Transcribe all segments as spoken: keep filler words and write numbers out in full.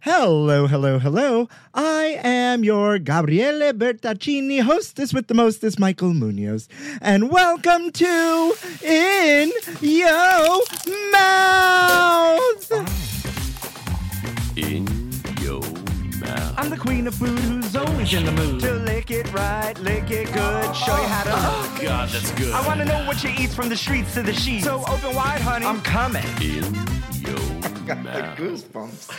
Hello, hello, hello. I am your Gabriele Bertaccini, hostess with the mostest, Michael Munoz. And welcome to In Yo Mouth! In Yo Mouth. I'm the queen of food who's always in the mood to lick it right, lick it good, show you how to. Oh, God, that's good. I want to know what you eat from the streets to the sheets. So open wide, honey. I'm coming. In Yo Got Mouth. the goosebumps.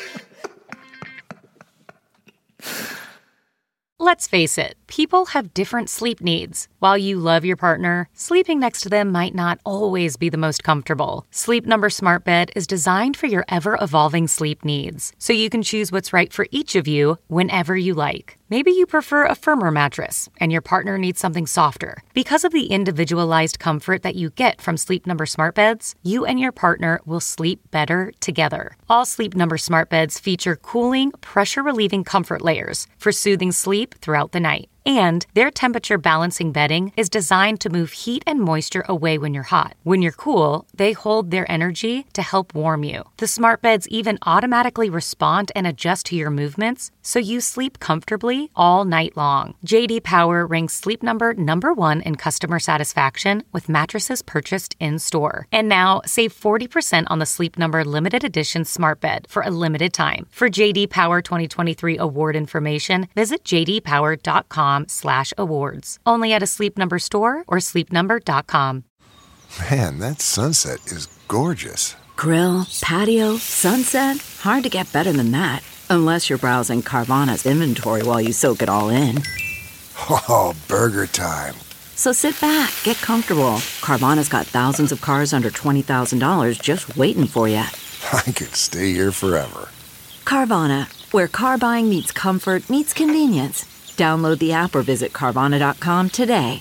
Let's face it, people have different sleep needs. While you love your partner, sleeping next to them might not always be the most comfortable. Sleep Number Smart Bed is designed for your ever-evolving sleep needs, so you can choose what's right for each of you whenever you like. Maybe you prefer a firmer mattress, and your partner needs something softer. Because of the individualized comfort that you get from Sleep Number Smart Beds, you and your partner will sleep better together. All Sleep Number Smart Beds feature cooling, pressure-relieving comfort layers for soothing sleep throughout the night. And their temperature balancing bedding is designed to move heat and moisture away when you're hot. When you're cool, they hold their energy to help warm you. The smart beds even automatically respond and adjust to your movements, so you sleep comfortably all night long. J D Power ranks Sleep Number number one in customer satisfaction with mattresses purchased in-store. And now, save forty percent on the Sleep Number limited edition smart bed for a limited time. For J D Power twenty twenty-three award information, visit j d power dot com slash awards. Only at a Sleep Number store or sleep number dot com. Man, that sunset is gorgeous. Grill, patio, sunset. Hard to get better than that. Unless you're browsing Carvana's inventory while you soak it all in. Oh, burger time. So sit back, get comfortable. Carvana's got thousands of cars under twenty thousand dollars just waiting for you. I could stay here forever. Carvana, where car buying meets comfort, meets convenience. Download the app or visit Carvana dot com today.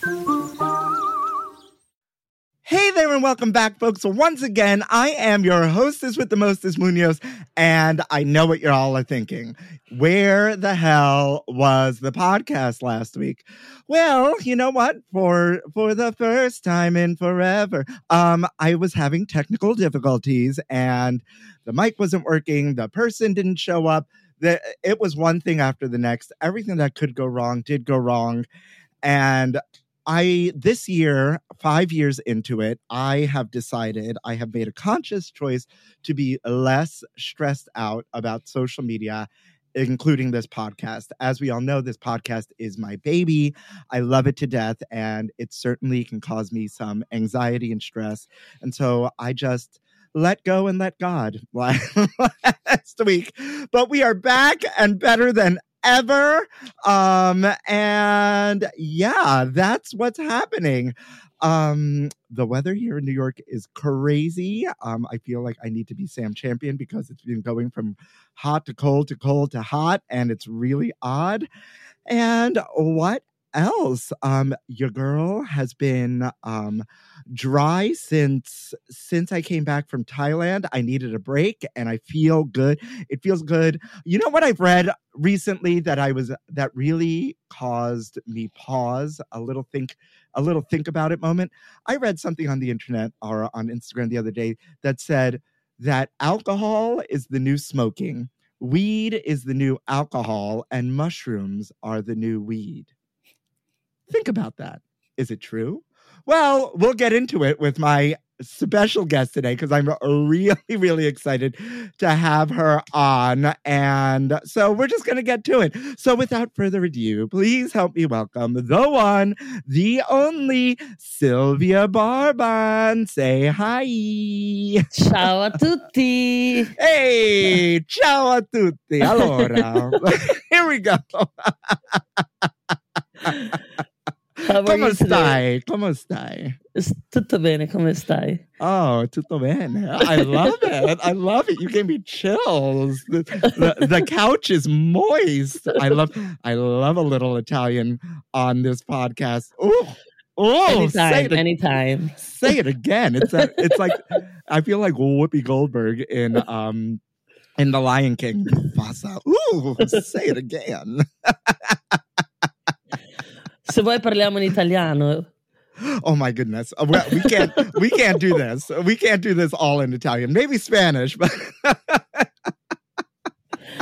Hey there and welcome back, folks. So once again, I am your hostess with the mostest, Munoz, and I know what you're all are thinking. Where the hell was the podcast last week? Well, you know what? For for the first time in forever, um, I was having technical difficulties, and the mic wasn't working. The person didn't show up. The, it was one thing after the next. Everything that could go wrong did go wrong. And I, this year, five years into it, I have decided, I have made a conscious choice to be less stressed out about social media, including this podcast. As we all know, this podcast is my baby. I love it to death, and it certainly can cause me some anxiety and stress. And so I just let go and let God last week. But we are back and better than ever. Um, and yeah, that's what's happening. Um, the weather here in New York is crazy. Um, I feel like I need to be Sam Champion because it's been going from hot to cold to cold to hot, and it's really odd. And what else? Um, your girl has been um dry since since I came back from Thailand. I needed a break, and I feel good. It feels good. You know what I've read recently that I was that really caused me pause, a little think, a little think about it moment. I read something on the internet or on Instagram the other day that said that alcohol is the new smoking, weed is the new alcohol, and mushrooms are the new weed. Think about that. Is it true? Well, we'll get into it with my special guest today because I'm really, really excited to have her on. And so we're just going to get to it. So without further ado, please help me welcome the one, the only Sylvia Barban. Say hi. Ciao a tutti. Hey, ciao a tutti. Allora, here we go. How are Come you stai? today? Come stai? S- Tutto bene, come stai? Oh, tutto bene. I love it. I love it. You gave me chills. The, the, the couch is moist. I love I love a little Italian on this podcast. Oh, oh, anytime, say it, anytime. Say it again. It's a, it's like I feel like Whoopi Goldberg in um in The Lion King. Mufasa. Ooh, say it again. Se vuoi parliamo in italiano. Oh my goodness. Uh, well, we can't we can't do this. We can't do this all in Italian. Maybe Spanish, but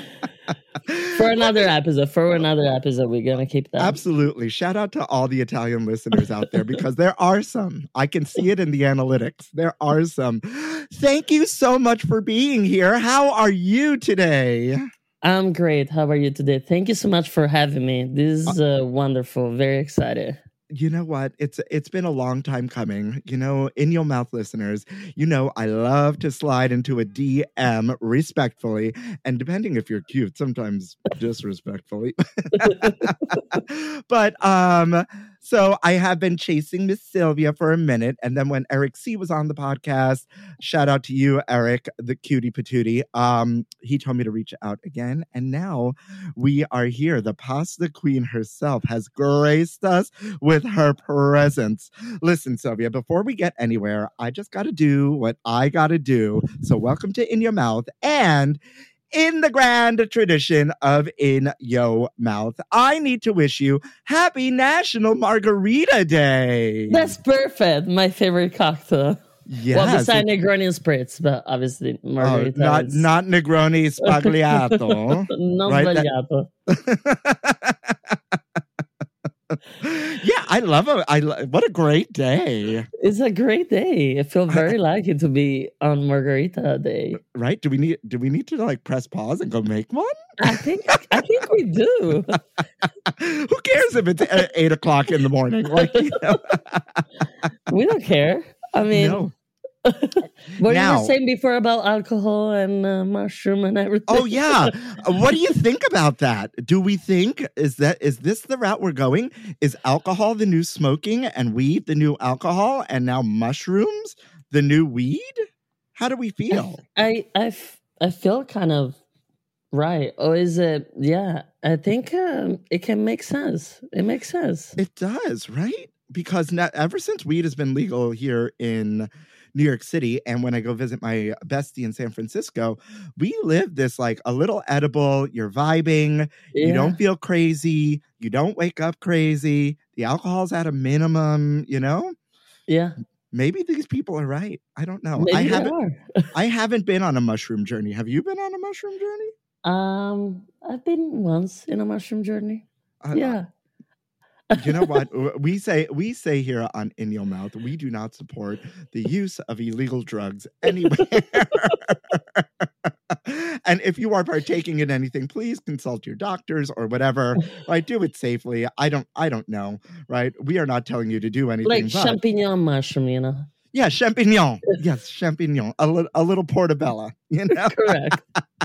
For another episode, for another episode, we're gonna keep that. Absolutely. Shout out to all the Italian listeners out there because there are some. I can see it in the analytics. There are some. Thank you so much for being here. How are you today? I'm great. How are you today? Thank you so much for having me. This is uh, wonderful. Very excited. You know what? It's it's been a long time coming. You know, In Your Mouth listeners, you know I love to slide into a D M respectfully, and depending if you're cute, sometimes disrespectfully. But um, so I have been chasing Miss Sylvia for a minute, and then when Eric C was on the podcast, shout out to you, Eric, the cutie patootie. Um, he told me to reach out again, and now we are here. The pasta queen herself has graced us with her presence. Listen, Sylvia, before we get anywhere, I just got to do what I got to do. So welcome to In Your Mouth. And in the grand tradition of In Your Mouth, I need to wish you happy National Margarita Day. That's perfect. My favorite cocktail. Yes. Well, besides Negroni and Spritz, but obviously Margarita. Oh, not, is... not Negroni Spagliato. Non right? sbagliato. That... Yeah, I love it. I lo- what a great day. It's a great day. I feel very lucky to be on Margarita Day. Right? Do we need do we need to like press pause and go make one? I think I think we do. Who cares if it's at eight o'clock in the morning? Like, you know? We don't care. I mean, No. what Now- you were saying before about alcohol and uh, mushroom and everything. Oh yeah. What do you think about that? Do we think is that is this the route we're going? Is alcohol the new smoking and weed the new alcohol and now mushrooms the new weed? How do we feel? I I, f- I feel kind of right. Or is it? Yeah, I think um, it can make sense. It makes sense. It does, right? Because not, ever since weed has been legal here in New York City, and when I go visit my bestie in San Francisco, we live this like a little edible, you're vibing, you Yeah. don't feel crazy, you don't wake up crazy, the alcohol's at a minimum, you know? Yeah, Maybe these people are right. I don't know. maybe I they haven't are. I haven't been on a mushroom journey. Have you been on a mushroom journey? Um, I've been once in a mushroom journey. I- Yeah. You know what? We say we say here on In Your Mouth, we do not support the use of illegal drugs anywhere. And if you are partaking in anything, please consult your doctors or whatever. Right? Do it safely. I don't I don't know. Right? We are not telling you to do anything. Like but, champignon mushroom, you know. yeah, champignon. Yes, champignon. A, li- a little portobello. You know. Correct.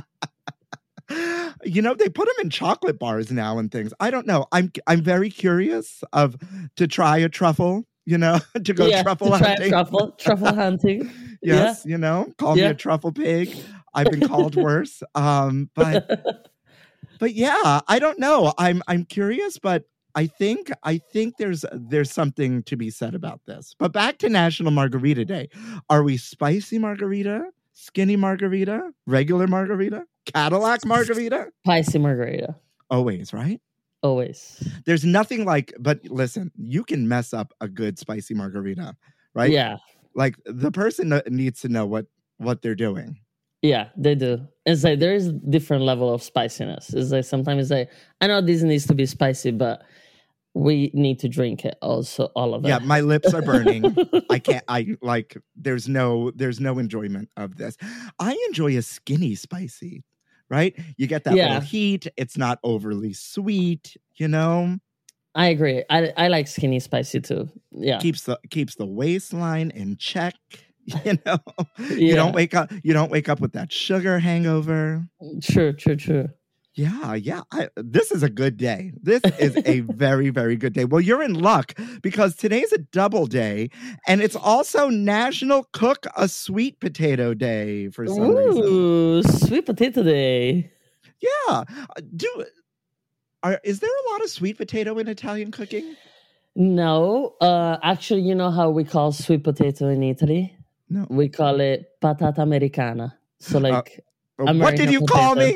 You know, they put them in chocolate bars now and things. I don't know. I'm I'm very curious of to try a truffle, you know, to go yeah, truffle to try hunting. truffle, truffle hunting. Yes, you know, call me Yeah. a truffle pig. I've been called worse. Um, but but yeah, I don't know. I'm I'm curious, but I think I think there's there's something to be said about this. But back to National Margarita Day. Are we spicy margarita, skinny margarita, regular margarita, Cadillac margarita? Spicy margarita. Always, right? Always. There's nothing like, but listen, you can mess up a good spicy margarita, right? Yeah. Like the person that needs to know what what they're doing. Yeah, they do. It's like there is different level of spiciness. It's like sometimes it's like, I know this needs to be spicy, but we need to drink it also, all of it. Yeah, my lips are burning. I can't. I like. There's no. There's no enjoyment of this. I enjoy a skinny spicy. Right? You get that Yeah. little heat. It's not overly sweet. You know, I agree. I I like skinny spicy too. Yeah. keeps the keeps the waistline in check. You know, you Yeah. don't wake up. You don't wake up with that sugar hangover. True, true, true. Yeah, yeah. I, this is a good day. This is a very, very good day. Well, you're in luck because today's a double day, and it's also National Cook a Sweet Potato Day for some reason. Ooh, sweet potato day. Yeah. Uh, Do are is there a lot of sweet potato in Italian cooking? No, uh, actually, you know how we call sweet potato in Italy? No. We call it patata americana. So like, Uh, what did American you call me?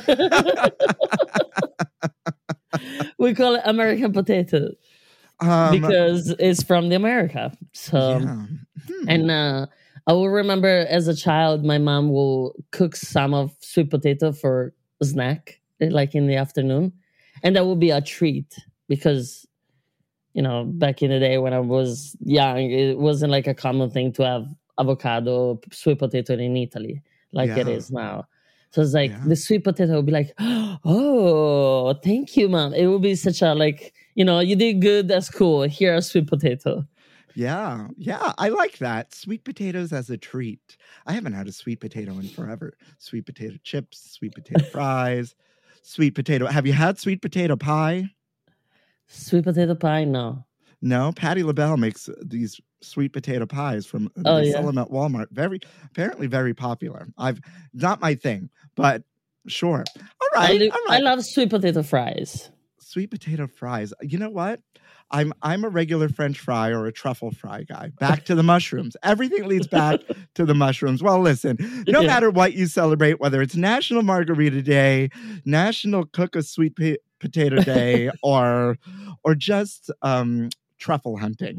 we call it American potato Um, because it's from the America. So, yeah. Hmm. and uh, I will remember as a child, my mom will cook some of sweet potato for a snack. like in the afternoon. And that would be a treat because, you know, back in the day when I was young, it wasn't like a common thing to have avocado, sweet potato in Italy like Yeah. it is now. So it's like Yeah. the sweet potato would be like, oh, thank you, mom. It would be such a like, you know, you did good. That's cool. Here a sweet potato. Yeah, yeah, I like that. Sweet potatoes as a treat. I haven't had a sweet potato in forever. Sweet potato chips, sweet potato fries, sweet potato. Have you had sweet potato pie? Sweet potato pie? No. No, Patti LaBelle makes these sweet potato pies from Oh, they yeah. sell them at Walmart. Very, apparently, very popular. I've not my thing, but sure. All I, right, do- all I right. love sweet potato fries. Sweet potato fries. You know what? I'm I'm a regular French fry or a truffle fry guy. Back to the mushrooms. Everything leads back to the mushrooms. Well, listen, no Yeah. matter what you celebrate, whether it's National Margarita Day, National Cook a Sweet po- Potato Day, or or just um, truffle hunting.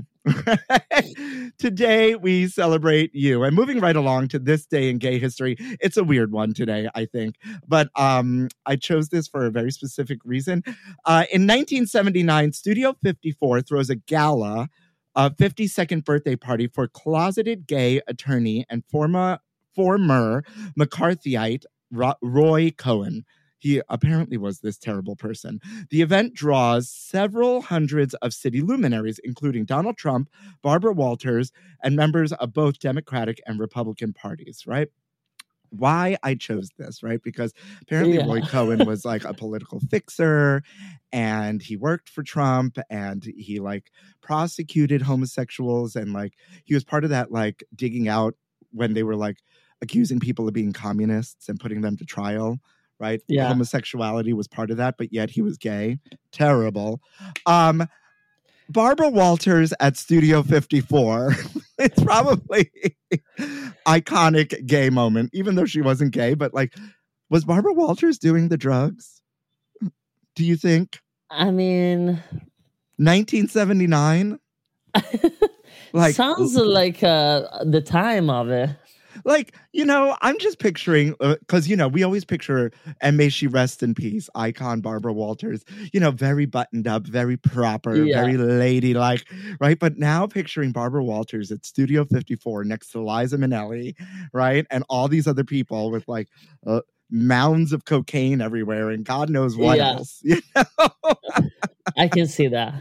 Today we celebrate you. And moving right along to this day in gay history, it's a weird one today, I think. But um, I chose this for a very specific reason. Uh, in nineteen seventy-nine, Studio fifty-four throws a gala, a fifty-second birthday party for closeted gay attorney and former, former McCarthyite Ro- Roy Cohen. He apparently was this terrible person. The event draws several hundreds of city luminaries, including Donald Trump, Barbara Walters, and members of both Democratic and Republican parties, right? Why I chose this, right? Because apparently Yeah. Roy Cohen was like a political fixer and he worked for Trump and he like prosecuted homosexuals and like he was part of that like digging out when they were like accusing people of being communists and putting them to trial. Right? Yeah. Homosexuality was part of that, but yet he was gay. Terrible. Um, Barbara Walters at Studio fifty-four. It's probably iconic gay moment, even though she wasn't gay. But like, was Barbara Walters doing the drugs? Do you think? I mean, nineteen seventy-nine? Like, sounds like uh, the time of it. Like, you know, I'm just picturing, because, uh, you know, we always picture, and may she rest in peace, icon Barbara Walters, you know, very buttoned up, very proper, Yeah. very ladylike, right? But now picturing Barbara Walters at Studio fifty-four next to Liza Minnelli, right? And all these other people with like uh, mounds of cocaine everywhere and God knows what Yeah. else, you know? I can see that.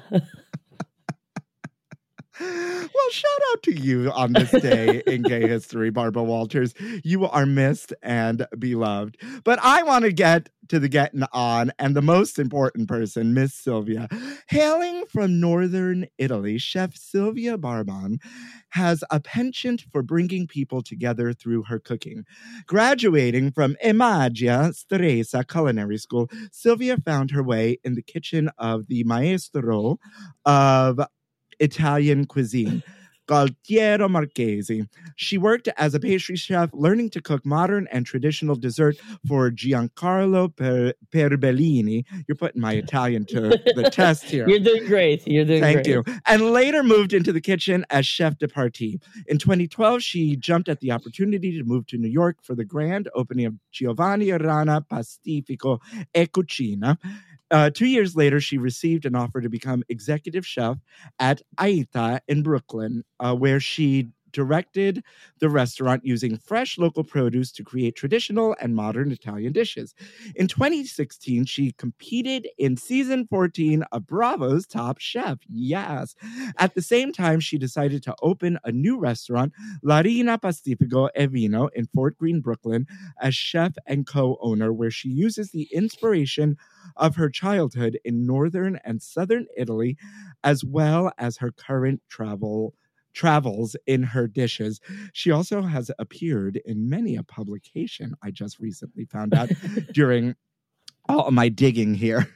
Well, shout out to you on this day in gay history, Barbara Walters. You are missed and beloved. But I want to get to the getting on and the most important person, Miss Sylvia. Hailing from northern Italy, Chef Sylvia Barbon has a penchant for bringing people together through her cooking. Graduating from Imagia Stresa Culinary School, Sylvia found her way in the kitchen of the maestro of Italian cuisine, Gualtiero Marchesi. She worked as a pastry chef, learning to cook modern and traditional dessert for Giancarlo per- Perbellini. You're putting my Italian to the test here. You're doing great. You're doing Thank great. you. And later moved into the kitchen as chef de partie. In twenty twelve, she jumped at the opportunity to move to New York for the grand opening of Giovanni Rana Pastifico e Cucina. Uh, two years later, she received an offer to become executive chef at Aita in Brooklyn, uh, where she directed the restaurant using fresh local produce to create traditional and modern Italian dishes. In twenty sixteen, she competed in season fourteen of Bravo's Top Chef. Yes. At the same time, she decided to open a new restaurant, La Rina Pastifico e Vino, in Fort Greene, Brooklyn, as chef and co-owner, where she uses the inspiration of her childhood in northern and southern Italy, as well as her current travel travels in her dishes. She also has appeared in many a publication, I just recently found out during all of my digging here.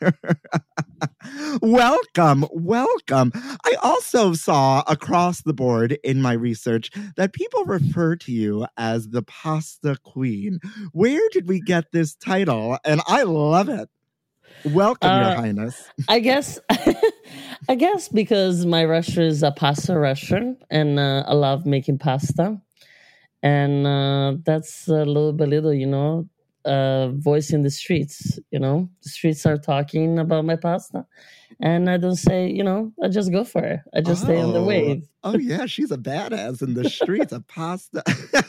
Welcome, welcome. I also saw across the board in my research that people refer to you as the pasta queen. Where did we get this title? And I love it. Welcome, Uh, Your Highness. I guess, I guess because my restaurant is a pasta restaurant, and uh, I love making pasta, and uh, that's a little by little, you know, a voice in the streets. You know, the streets are talking about my pasta, and I don't say, you know, I just go for it. I just oh. stay on the wave. Oh yeah, she's a badass in the streets of pasta.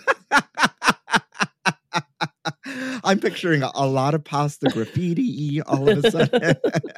I'm picturing a, a lot of pasta graffiti all of a sudden.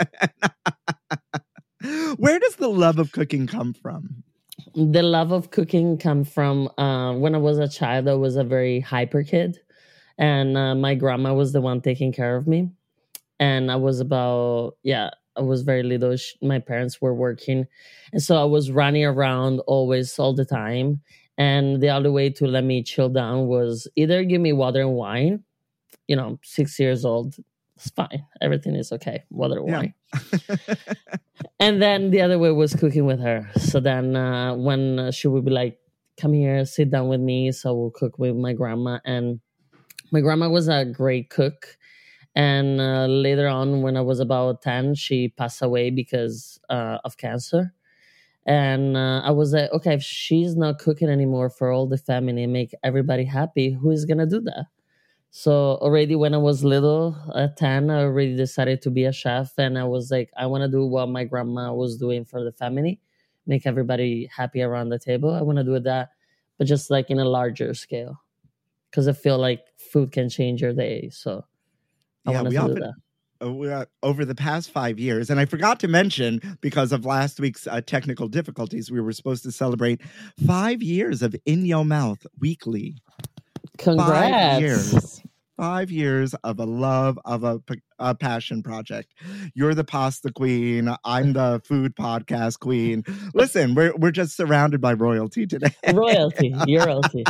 Where does the love of cooking come from? The love of cooking come from uh, when I was a child. I was a very hyper kid, and uh, my grandma was the one taking care of me. And I was about, yeah, I was very little. My parents were working, and so I was running around always, all the time. And the only way to let me chill down was either give me water and wine. You know, six years old, it's fine. Everything is okay. Water and wine. Yeah. And then the other way was cooking with her. So then uh, when uh, she would be like, come here, sit down with me. So we'll cook with my grandma. And my grandma was a great cook. And uh, later on, when I was about ten, she passed away because uh, of cancer. And uh, I was like, okay, if she's not cooking anymore for all the family and make everybody happy, who is going to do that? So already when I was little, at ten, I already decided to be a chef. And I was like, I want to do what my grandma was doing for the family, make everybody happy around the table. I want to do that, but just like in a larger scale. Because I feel like food can change your day. So I yeah, want we to often, do that. Uh, over the past five years, and I forgot to mention, because of last week's uh, technical difficulties, we were supposed to celebrate five years of In Your Mouth weekly. Congrats. Five years. Five years of a love of a, a passion project. You're the pasta queen. I'm the food podcast queen. Listen, we're we're just surrounded by royalty today. Royalty, your royalty.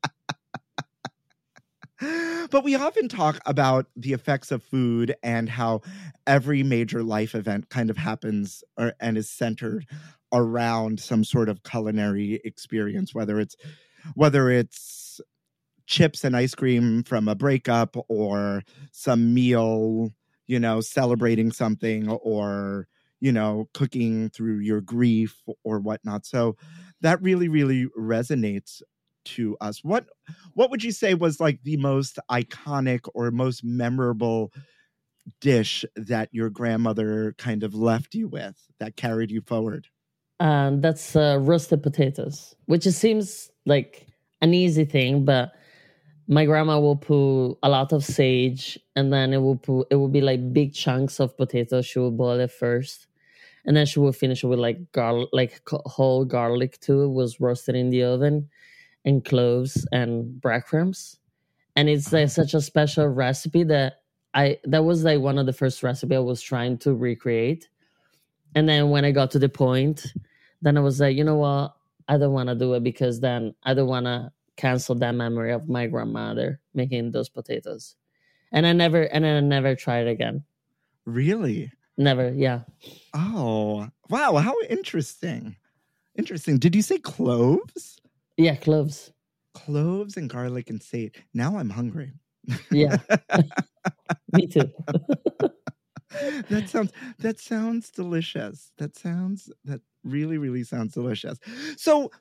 But we often talk about the effects of food and how every major life event kind of happens or, and is centered around some sort of culinary experience, whether it's whether it's chips and ice cream from a breakup or some meal, you know, celebrating something, or, you know, cooking through your grief or whatnot. So that really, really resonates to us. What what would you say was like the most iconic or most memorable dish that your grandmother kind of left you with that carried you forward? Um, that's uh, roasted potatoes, which it seems like an easy thing, but my grandma will put a lot of sage, and then it will put it will be like big chunks of potatoes. She will boil it first, and then she will finish it with like garlic, like whole garlic too. It was roasted in the oven, and cloves and breadcrumbs, and it's like such a special recipe that I that was like one of the first recipe I was trying to recreate. And then when I got to the point, then I was like, you know what? I don't want to do it, because then I don't want to cancel that memory of my grandmother making those potatoes. And I never, and I never tried again. Really? Never, yeah. Oh, wow. How interesting. Interesting. Did you say cloves? Yeah, cloves. Cloves and garlic and sage. Now I'm hungry. Yeah. Me too. That sounds that sounds delicious. That sounds that really, really sounds delicious. So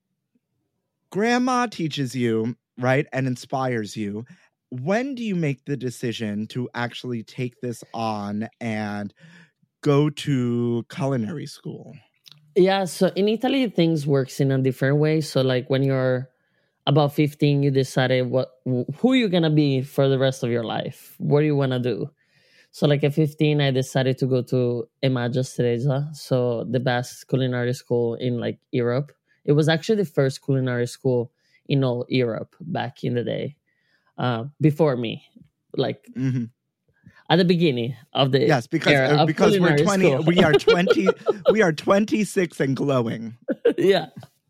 grandma teaches you, right, and inspires you. When do you make the decision to actually take this on and go to culinary school? Yeah, so in Italy, things works in a different way. So like when you're about fifteen, you decided what who you're going to be for the rest of your life. What do you want to do? So like at fifteen, I decided to go to E Stresa, so the best culinary school in like Europe. It was actually the first culinary school in all Europe back in the day, uh, before me, like mm-hmm. at the beginning of the yes, because era uh, because we're twenty, school. we are twenty, we are twenty-six and glowing. Yeah,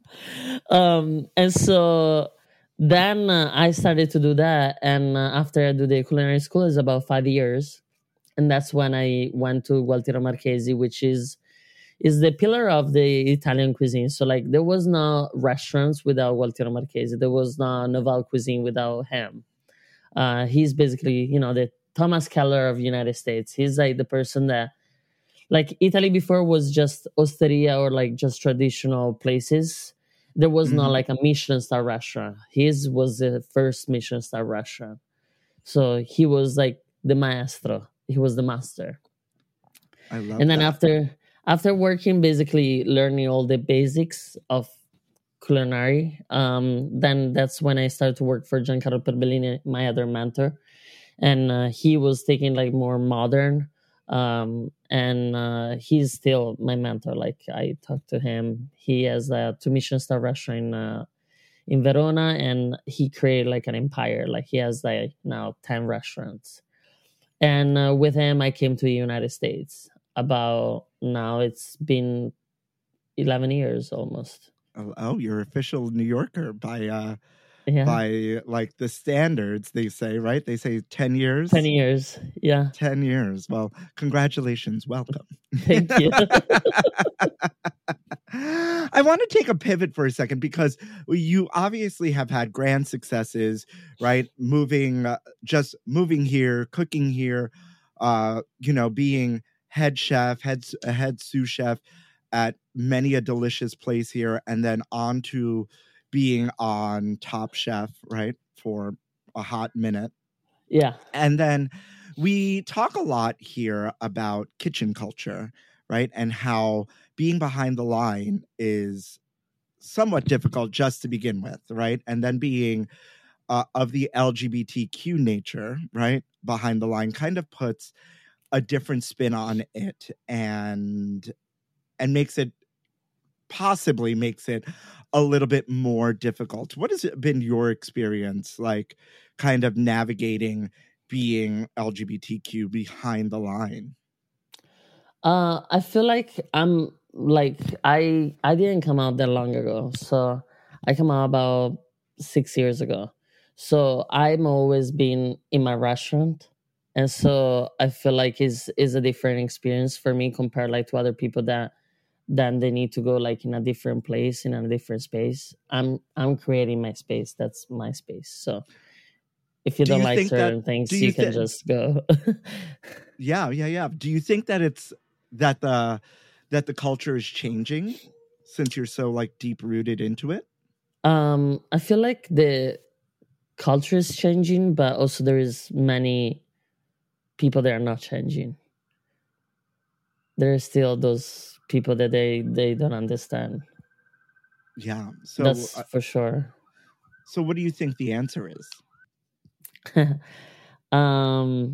um, and so then uh, I started to do that, and uh, after I do the culinary school, it's about five years, and that's when I went to Gualtiero Marchesi, which is. is the pillar of the Italian cuisine. So like there was no restaurants without Gualtiero Marchesi. There was no Nouvelle cuisine without him. Uh, he's basically, you know, the Thomas Keller of the United States. He's like the person that, like Italy before was just osteria or like just traditional places. There was mm-hmm. not like a Michelin star restaurant. His was the first Michelin star restaurant. So he was like the maestro. He was the master. I love And then that. after after working, basically learning all the basics of culinary, um, then that's when I started to work for Giancarlo Perbellini, my other mentor. And uh, he was taking like more modern, um, and uh, he's still my mentor. Like I talk to him. He has a two Michelin star restaurant in, uh, in Verona, and he created like an empire. Like he has like now ten restaurants. And uh, with him, I came to the United States. About now, it's been eleven years almost. Oh, oh, you're official New Yorker by uh Yeah, by like the standards they say, right? They say ten years. ten years. Yeah, ten years. Well, congratulations. Welcome. thank you. I want to take a pivot for a second because you obviously have had grand successes, right? Moving, uh, just moving here, cooking here, uh, you know, being head chef, head head sous chef at many a delicious place here, and then on to being on Top Chef, right, for a hot minute. Yeah, And then we talk a lot here about kitchen culture, right? And how being behind the line is somewhat difficult just to begin with, right? And then being uh, of the L G B T Q nature, right, behind the line kind of puts a different spin on it and and makes it possibly makes it a little bit more difficult. What has been your experience like kind of navigating being L G B T Q behind the line? uh, I feel like I'm like I I didn't come out that long ago, so I come out about six years ago. So I'm always been in my restaurant, and so I feel like is is a different experience for me compared like to other people that then they need to go like in a different place in a different space. I'm I'm creating my space. That's my space. So if you Do don't you like think that- certain things, do you, you can thi- just go. Yeah, yeah, yeah. Do you think that it's that the that the culture is changing since you're so like deep rooted into it? um, I feel like the culture is changing, but also there is many people that are not changing. There are still those people that they they don't understand. Yeah. So That's uh, for sure. so what do you think the answer is? um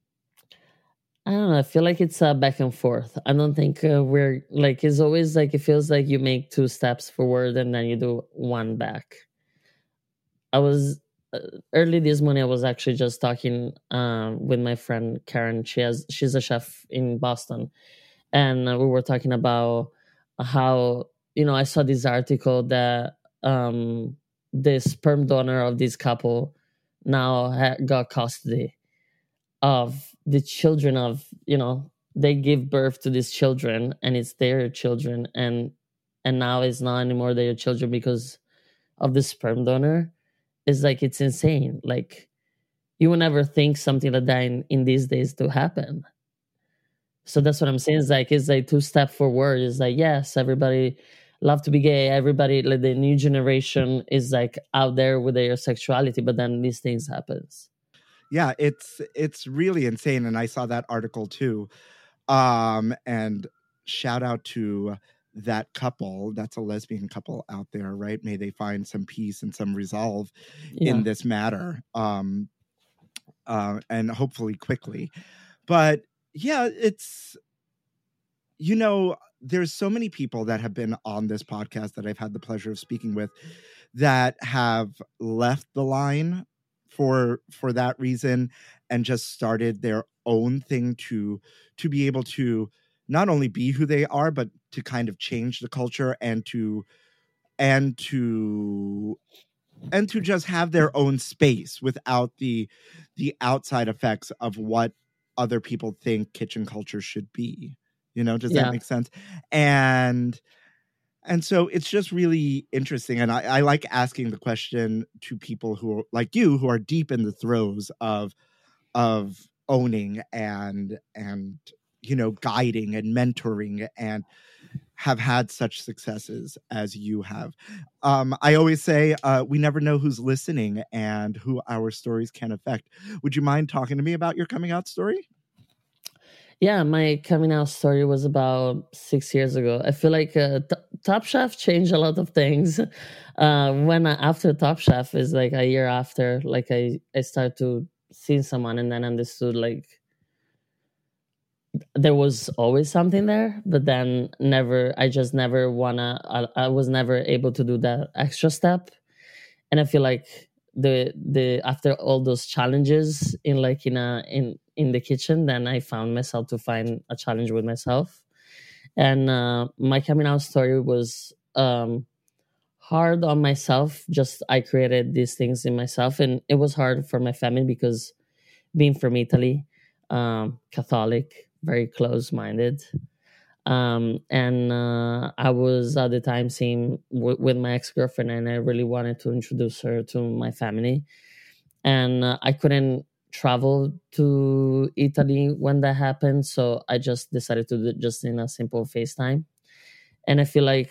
I don't know. I feel like it's a back and forth. I don't think uh, we're like it's always like it feels like you make two steps forward and then you do one back. I was uh, early this morning. I was actually just talking um, with my friend Karen. She has she's a chef in Boston, and uh, we were talking about how you know I saw this article that um, the sperm donor of this couple now ha- got custody of the children of you know they give birth to these children and it's their children and and now it's not anymore their children because of the sperm donor. It's like it's insane. Like you would never think something like that in, in these days to happen. So that's what I'm saying. It's like it's like two step forward. It's like yes, everybody love to be gay. Everybody like the new generation is like out there with their sexuality, but then these things happens. Yeah, it's it's really insane, and I saw that article too. Um, and shout out to that couple. That's a lesbian couple out there, right? May they find some peace and some resolve Yeah. in this matter, um, uh, and hopefully quickly. But yeah, it's you know, there's so many people that have been on this podcast that I've had the pleasure of speaking with that have left the line for for that reason and just started their own thing to to be able to not only be who they are but to kind of change the culture and to and to and to just have their own space without the the outside effects of what other people think kitchen culture should be. You know, does Yeah. that make sense? And and so it's just really interesting. And I, I like asking the question to people who are like you, who are deep in the throes of of owning and and you know, guiding and mentoring and have had such successes as you have. Um, I always say uh, we never know who's listening and who our stories can affect. Would you mind talking to me about your coming out story? Yeah, my coming out story was about six years ago. I feel like uh, T- Top Chef changed a lot of things. Uh, when I, after Top Chef is like a year after, like I, I started to see someone and then understood like there was always something there, but then never, I just never wanna, I, I was never able to do that extra step. And I feel like the, the, after all those challenges in like in a, in, in the kitchen, then I found myself to find a challenge with myself. And uh, my coming out story was um, hard on myself. Just I created these things in myself, and it was hard for my family because being from Italy, um, Catholic, very close-minded. Um, and uh, I was at the time seeing w- with my ex-girlfriend, and I really wanted to introduce her to my family. And uh, I couldn't travel to Italy when that happened, so I just decided to do it just in a simple FaceTime. And I feel like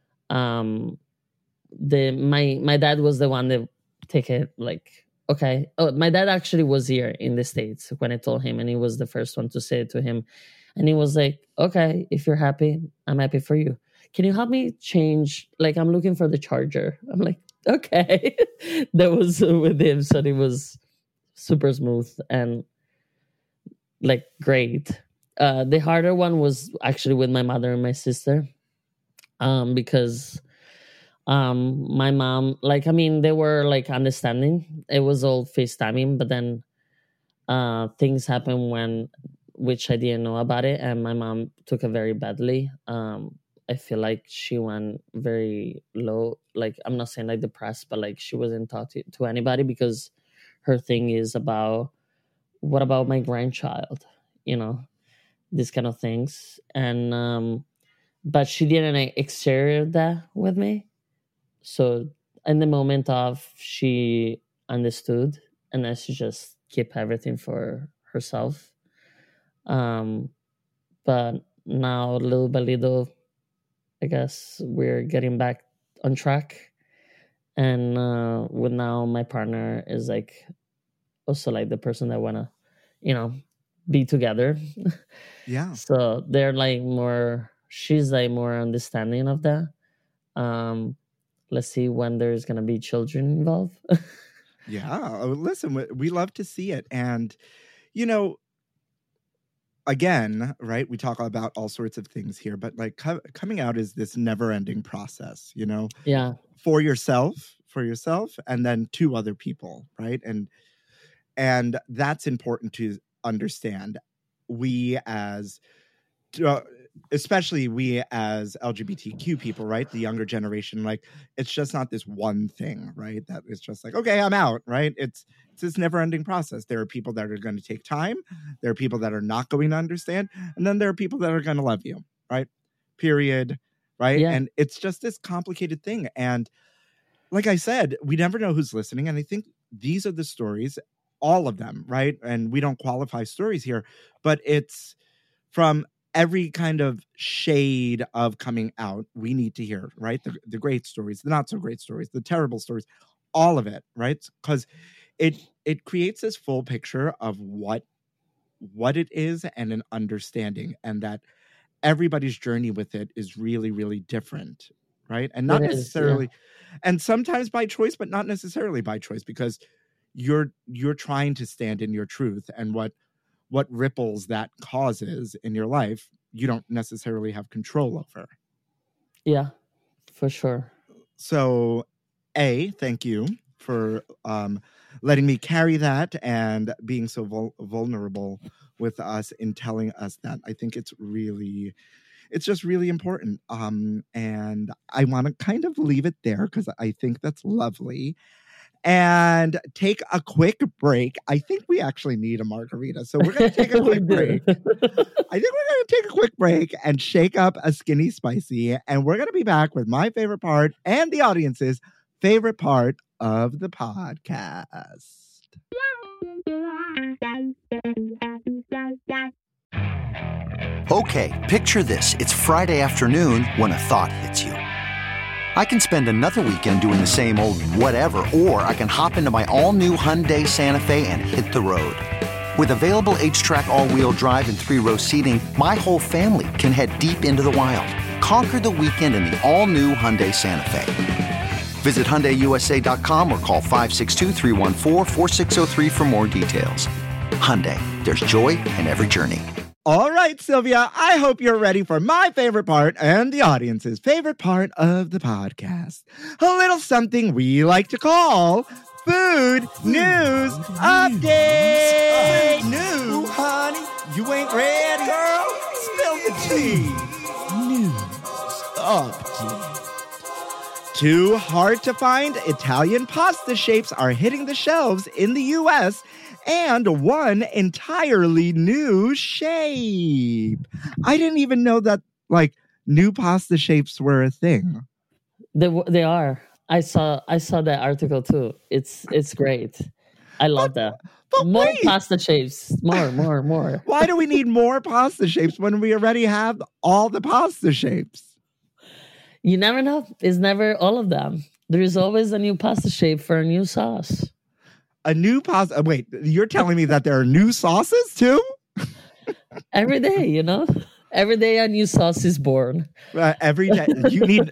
um, the my my dad was the one that take it like, okay. Oh, my dad actually was here in the States when I told him, and he was the first one to say it to him. And he was like, okay, if you're happy, I'm happy for you. Can you help me change? Like, I'm looking for the charger. I'm like, okay. That was with him. So it was super smooth and like great. Uh, the harder one was actually with my mother and my sister. Um, because um, my mom, like, I mean, they were like understanding. It was all FaceTiming, but then uh, things happened when, which I didn't know about it, and my mom took it very badly. Um, I feel like she went very low. Like, I'm not saying like depressed, but like she wasn't talking to anybody because her thing is about what about my grandchild, you know, these kind of things. And um, but she didn't like, share that with me. So in the moment of she understood, and then she just kept everything for herself. Um, but now little by little, I guess we're getting back on track. And uh, with now my partner is like also like the person that wanna, you know, be together. Yeah. So they're like more, she's like more understanding of that. Um, let's see when there's gonna be children involved. Yeah. Oh, listen, we, we love to see it. And, you know, again, right, we talk about all sorts of things here, but like co- coming out is this never-ending process, you know? Yeah. For yourself, for yourself, and then to other people, right? And and that's important to understand. We as, uh, especially we as L G B T Q people, right? The younger generation, like it's just not this one thing, right? That it's just like, okay, I'm out, right? It's it's this never-ending process. There are people that are going to take time. There are people that are not going to understand. And then there are people that are going to love you, right? Period, right? Yeah. And it's just this complicated thing. And like I said, we never know who's listening. And I think these are the stories, all of them, right? And we don't qualify stories here, but it's from every kind of shade of coming out we need to hear, right? The, the great stories, the not so great stories, the terrible stories, all of it, right? Because it it creates this full picture of what what it is and an understanding, and that everybody's journey with it is really, really different, right? And not It is, necessarily, yeah. and sometimes by choice, but not necessarily by choice, because you're you're trying to stand in your truth, and what what ripples that causes in your life, you don't necessarily have control over. Yeah, for sure. So, A, thank you for um, letting me carry that and being so vul- vulnerable with us in telling us that. I think it's really, it's just really important. Um, and I want to kind of leave it there because I think that's lovely. And take a quick break. I think we actually need a margarita. So we're going to take a quick break. I think we're going to take a quick break and shake up a skinny spicy. And we're going to be back with my favorite part and the audience's favorite part of the podcast. Okay, picture this. It's Friday afternoon when a thought hits you. I can spend another weekend doing the same old whatever, or I can hop into my all-new Hyundai Santa Fe and hit the road. With available H-Track all-wheel drive and three-row seating, my whole family can head deep into the wild. Conquer the weekend in the all-new Hyundai Santa Fe. Visit Hyundai U S A dot com or call five six two, three one four, four six zero three for more details. Hyundai, there's joy in every journey. All right, Sylvia, I hope you're ready for my favorite part and the audience's favorite part of the podcast. A little something we like to call Food News Update. New, honey, you ain't ready, girl. Spill the tea. News update. Two hard-to-find Italian pasta shapes are hitting the shelves in the U S, and one entirely new shape. I didn't even know that, like, new pasta shapes were a thing. They w- they are. I saw I saw that article too. It's it's great. I love that. But More wait. pasta shapes. More, more, more. Why do we need more pasta shapes when we already have all the pasta shapes? You never know. It's never all of them. There is always a new pasta shape for a new sauce. A new pasta. Wait, you're telling me that there are new sauces too? Every day, you know? Every day a new sauce is born. Uh, every day. You need.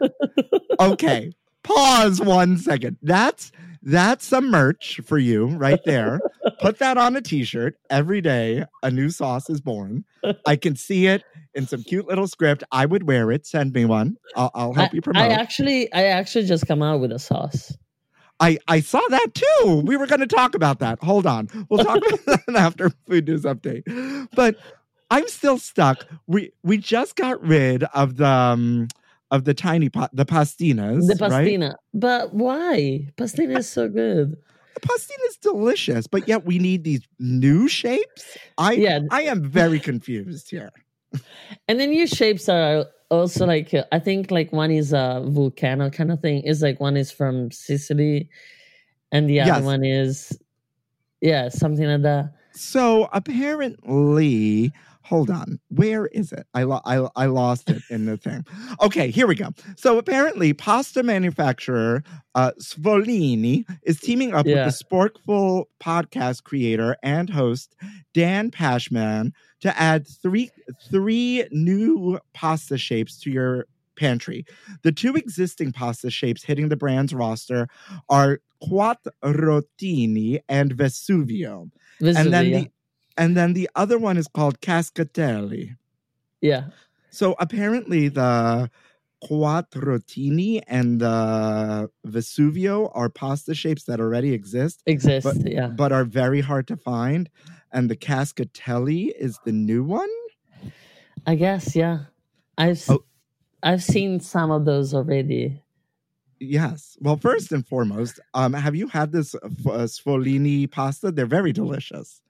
Okay. Pause one second. That's that's some merch for you right there. Put that on a t-shirt. Every day a new sauce is born. I can see it in some cute little script. I would wear it. Send me one. I'll, I'll help I, you promote. I actually I actually just come out with a sauce. I, I saw that too. We were going to talk about that. Hold on. We'll talk about that after Food News Update. But I'm still stuck. We we just got rid of the um, of the tiny pa- the pastinas. The pastina. Right? But why? Pastina is so good. The pastina is delicious, but yet we need these new shapes. I Yeah. I am very confused here. And the new shapes are also like, uh, I think like one is a volcano kind of thing. It's like one is from Sicily and the other Yes. one is, yeah, something like that. So apparently, hold on. Where is it? I, lo- I, I lost it in the thing. Okay, here we go. So apparently, pasta manufacturer uh, Svolini is teaming up Yeah. with the Sporkful podcast creator and host Dan Pashman to add three three new pasta shapes to your pantry. The two existing pasta shapes hitting the brand's roster are Quattrotini and Vesuvio. Vesuvio, And then yeah. the and then the other one is called Cascatelli. yeah. So apparently the Quattrotini and the Vesuvio are pasta shapes that already exist, Exist, but, yeah. but are very hard to find. And the Cascatelli is the new one. I guess, yeah. I've s- Oh. I've seen some of those already. Yes. Well, first and foremost, um, have you had this uh, f- uh, Sfolini pasta? They're very delicious.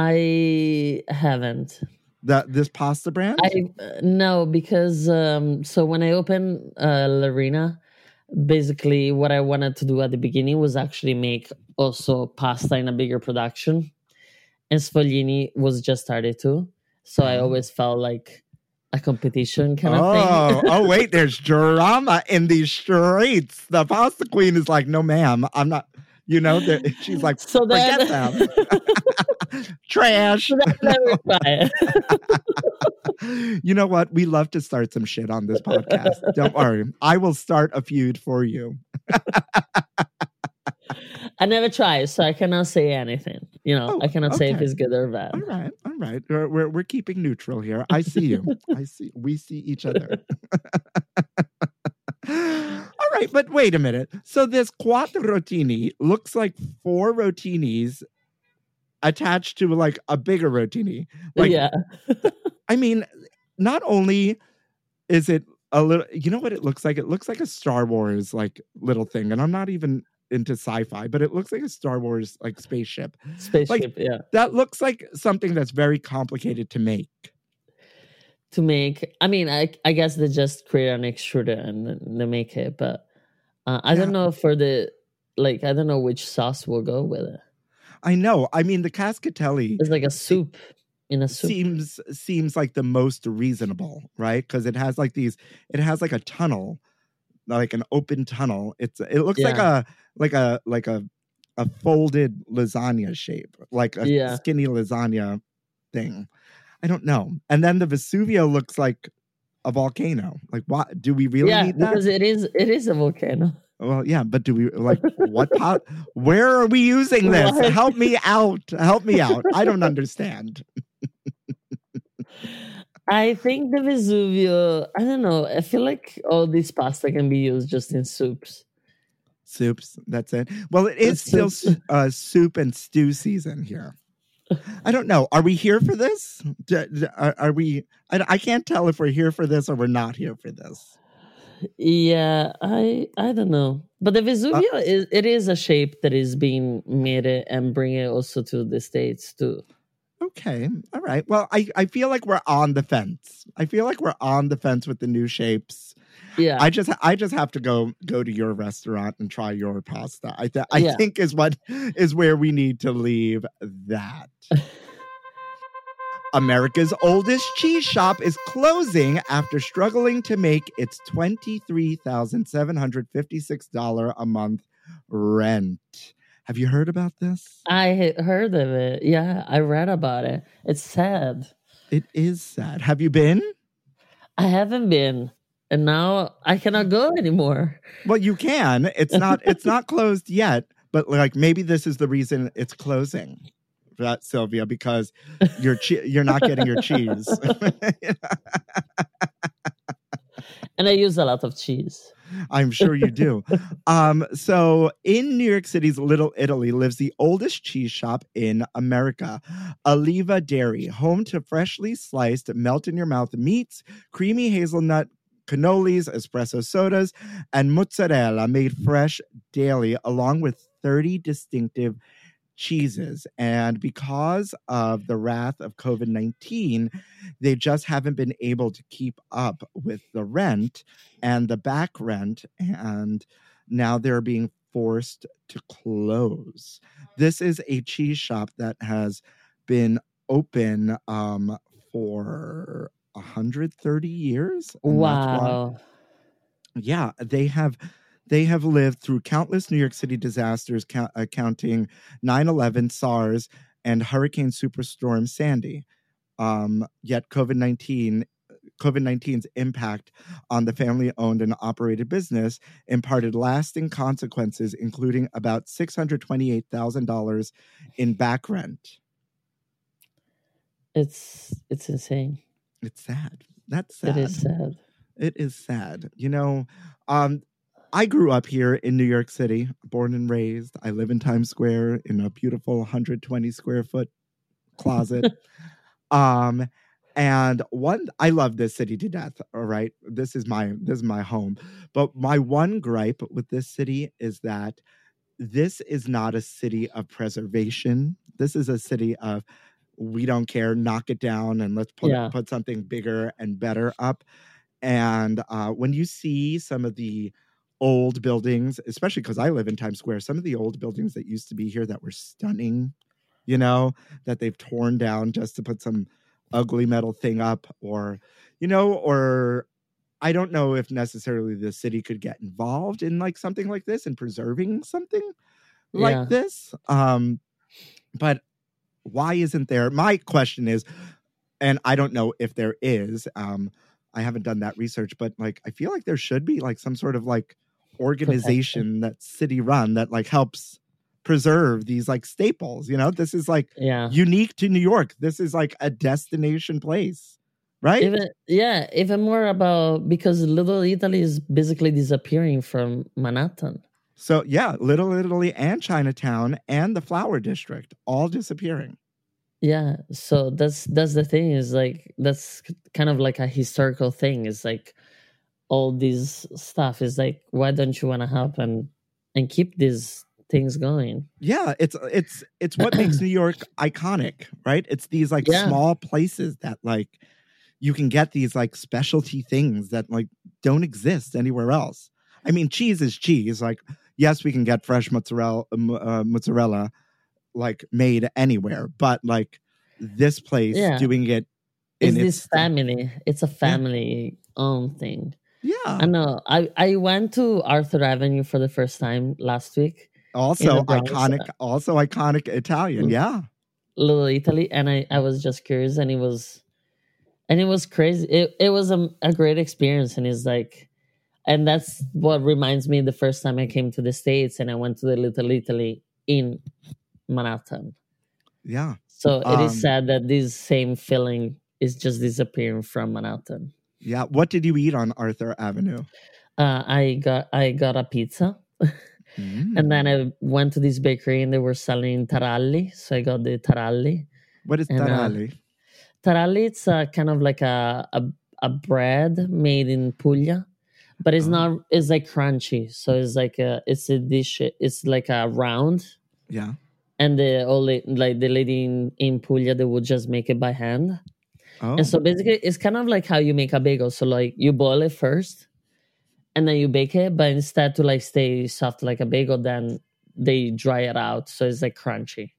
I haven't. The, this pasta brand? I uh, no, because um, so when I opened uh, Larina, basically what I wanted to do at the beginning was actually make also pasta in a bigger production, and Sfogliini was just started too. So I always felt like a competition kind of oh, thing. oh, wait, there's drama in these streets. The pasta queen is like, no, ma'am, I'm not, you know, there- she's like, So then, forget them. Trash. so that's never try it. You know what? We love to start some shit on this podcast. Don't worry. I will start a feud for you. I never tried, so I cannot say anything. You know, Oh, I cannot say if okay. it's good or bad. All right, all right. We're, we're, we're keeping neutral here. I see you. I see. We see each other. All right, but wait a minute. So this quattrotini looks like four rotinis attached to like a bigger rotini. Like, yeah. I mean, not only is it a little, you know what it looks like? It looks like a Star Wars like little thing, and I'm not even into sci-fi, but it looks like a Star Wars like spaceship. Spaceship, yeah. That looks like something that's very complicated to make. To make, I mean, I I guess they just create an extruder and then they make it, but uh, I don't Yeah. know for the, like, I don't know which sauce will go with it. I know. I mean, the cascatelli. It's like a soup. in a soup. seems seems like the most reasonable, right? Because it has like these, it has like a tunnel, like an open tunnel. It's it looks like Yeah. a like a like a a folded lasagna shape, like a Yeah. skinny lasagna thing. I don't know. And then the Vesuvio looks like a volcano. Like, what do we really yeah, need that? because it is it is a volcano. Well, yeah, but do we like what pot? Where are we using this? What? Help me out. Help me out. I don't understand. I think the Vesuvio, I don't know. I feel like all this pasta can be used just in soups. Soups. That's it. Well, it is still Soups. uh, soup and stew season here. I don't know. Are we here for this? D- d- Are, are we? I, I can't tell if we're here for this or we're not here for this. Yeah, I I don't know. But the Vesuvio Uh, is it is a shape that is being made and bring it also to the States too. Okay. All right. Well, I, I feel like we're on the fence. I feel like we're on the fence with the new shapes. Yeah. I just I just have to go go to your restaurant and try your pasta. I th- I Yeah. think is what is where we need to leave that. America's oldest cheese shop is closing after struggling to make its twenty-three thousand seven hundred fifty-six dollars a month rent. Have you heard about this? I had heard of it. Yeah, I read about it. It's sad. It is sad. Have you been? I haven't been, and now I cannot go anymore. Well, you can. It's not it's not closed yet, but like maybe this is the reason it's closing. That Sylvia, because you're che- you're not getting your cheese. And I use a lot of cheese. I'm sure you do. Um, so in New York City's Little Italy lives the oldest cheese shop in America, Oliva Dairy, home to freshly sliced, melt-in-your-mouth meats, creamy hazelnut cannolis, espresso sodas, and mozzarella made fresh daily, along with thirty distinctive cheeses. And because of the wrath of COVID nineteen, they just haven't been able to keep up with the rent and the back rent, and now they're being forced to close. This is a cheese shop that has been open um, for one hundred thirty years. and that's why- Wow. yeah, they have they have lived through countless New York City disasters, count, uh, counting nine eleven, SARS, and Hurricane Superstorm Sandy. Um, yet COVID nineteen COVID nineteen's impact on the family-owned and operated business imparted lasting consequences, including about six hundred twenty-eight thousand dollars in back rent. It's it's insane. It's sad. That's sad. It is sad. It is sad. You know, um, I grew up here in New York City, born and raised. I live in Times Square in a beautiful one hundred twenty square foot closet. um, and one, I love this city to death. All right, this is my this is my home. But my one gripe with this city is that this is not a city of preservation. This is a city of we don't care, knock it down, and let's put Yeah. put something bigger and better up. And uh, when you see some of the old buildings, especially because I live in Times Square, some of the old buildings that used to be here that were stunning, you know, that they've torn down just to put some ugly metal thing up, or, you know, or I don't know if necessarily the city could get involved in like something like this and preserving something like Yeah. this. Um, but why isn't there? My question is, and I don't know if there is, um, I haven't done that research, but like, I feel like there should be like some sort of like organization that's city run that like helps preserve these like staples. You know, this is like Yeah. unique to New York. This is like a destination place, right? Even yeah, even more about because Little Italy is basically disappearing from Manhattan. So yeah, Little Italy and Chinatown and the Flower District all disappearing. Yeah, so that's that's the thing is like that's kind of like a historical thing. It's like all this stuff is like why don't you want to help and and keep these things going? Yeah, it's it's it's what makes New York iconic, right? It's these like Yeah. small places that like you can get these like specialty things that like don't exist anywhere else. I mean, cheese is cheese. Like, yes, we can get fresh mozzarella uh, mozzarella like made anywhere, but like this place Yeah. doing it It's in this its family. It's a family owned thing. yeah. I know. I, I went to Arthur Avenue for the first time last week. in Also the Bronx, iconic, also iconic Italian. Mm. Yeah. Little Italy, and I, I was just curious, and it was, and it was crazy. It it was a, a great experience, and it's like, and that's what reminds me the first time I came to the States, and I went to the Little Italy in Manhattan. Yeah. So it is Um, sad that this same feeling is just disappearing from Manhattan. Yeah. What did you eat on Arthur Avenue? Uh, I got I got a pizza. Mm. And then I went to this bakery and they were selling taralli. So I got the taralli. What is and, uh, taralli? Taralli, it's a, kind of like a, a a bread made in Puglia, but it's Oh. not. It's like crunchy. So it's like a it's a dish. It's like a round, Yeah. and the only like the lady in, in Puglia, they would just make it by hand. Oh. And so basically, it's kind of like how you make a bagel. So like you boil it first, and then you bake it. But instead to like stay soft like a bagel, then they dry it out, so it's like crunchy.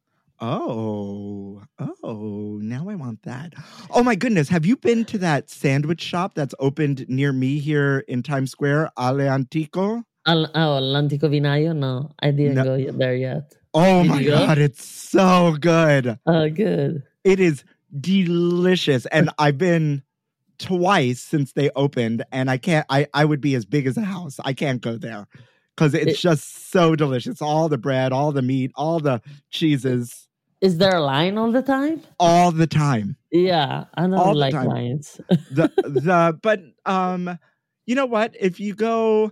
Oh, oh, now I want that. Oh my goodness. Have you been to that sandwich shop that's opened near me here in Times Square, Ale Antico? Al- oh, l'Antico Vinaio? No, I didn't No. go y- there yet. Oh Did my you go? God, it's so good. Oh, good. It is delicious. And I've been twice since they opened, and I can't, I, I would be as big as a house. I can't go there because it's It- just so delicious. All the bread, all the meat, all the cheeses, Is there a line all the time? all the time. Yeah, I don't All the like time. lines. the the but um you know what, if you go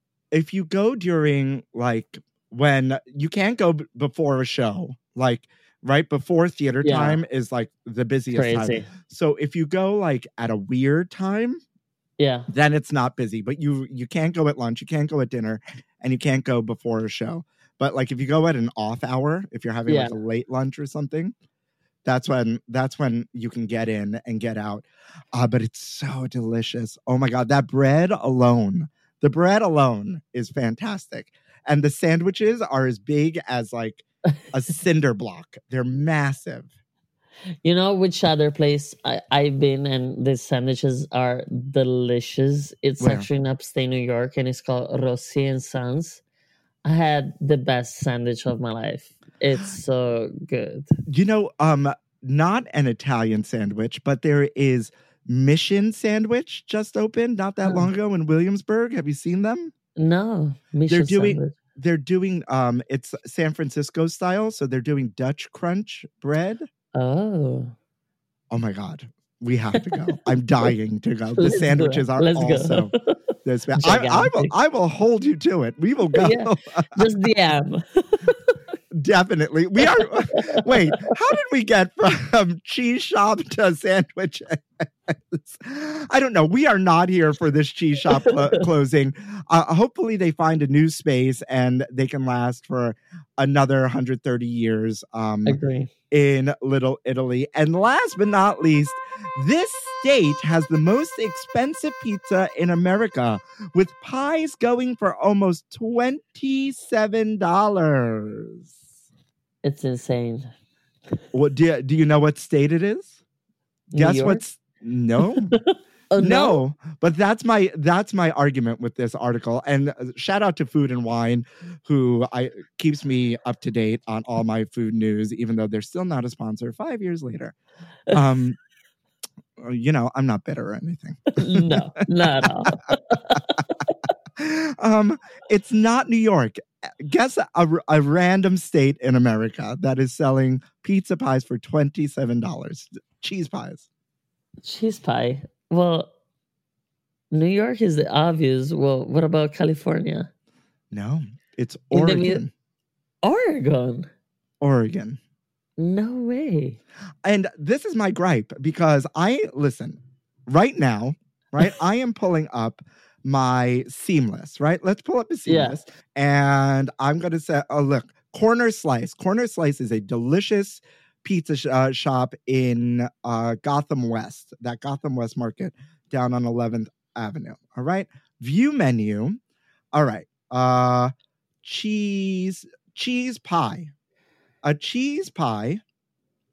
if you go during like when you can't go b- before a show, like right before theater Yeah. time is like the busiest Crazy. time. So if you go like at a weird time, Yeah. then it's not busy, but you you can't go at lunch, you can't go at dinner, and you can't go before a show. But like if you go at an off hour, if you're having like Yeah. a late lunch or something, that's when that's when you can get in and get out. Uh, but it's so delicious. Oh my God, that bread alone, the bread alone is fantastic. And the sandwiches are as big as like a cinder block. They're massive. You know which other place I, I've been and the sandwiches are delicious? It's Where? actually in upstate New York and it's called Rossi and Sons. I had the best sandwich of my life. It's so good. You know, um, not an Italian sandwich, but there is Mission Sandwich just opened not that Oh. long ago in Williamsburg. Have you seen them? No, Mission They're doing sandwich. they're doing um it's San Francisco style, so they're doing Dutch crunch bread. Oh, Oh my God. We have to go. I'm dying to go. The Let's do sandwiches it. are Let's also go. this I, I will Gigantic. I will hold you to it. We will go. Yeah. Just D M. Definitely. We are wait, how did we get from cheese shop to sandwich? I don't know. We are not here for this cheese shop clo- closing. Uh, hopefully they find a new space and they can last for another one hundred thirty years um, Agree. in Little Italy. And last but not least, this state has the most expensive pizza in America, with pies going for almost twenty-seven dollars. It's insane. What do you, do you know what state it is? New Guess York? what's no. Oh, no, but that's my that's my argument with this article. And uh, shout out to Food and Wine, who I keeps me up to date on all my food news, even though they're still not a sponsor five years later. Um, you know, I'm not bitter or anything. No, not at all. um, it's not New York. Guess a, a random state in America that is selling pizza pies for twenty-seven dollars. Cheese pies. Cheese pie. Well, New York is the obvious. Well, what about California? No, it's In the Oregon. mi- Oregon? Oregon. No way. And this is my gripe because I listen right now, right? I am pulling up my Seamless, right? Let's pull up the Yeah. Seamless. And I'm going to say, oh, look, Corner Slice. Corner Slice is a delicious pizza sh- uh, shop in uh, Gotham West, that Gotham West market down on eleventh Avenue. All right. View menu. All right. Uh, cheese, cheese pie. A cheese pie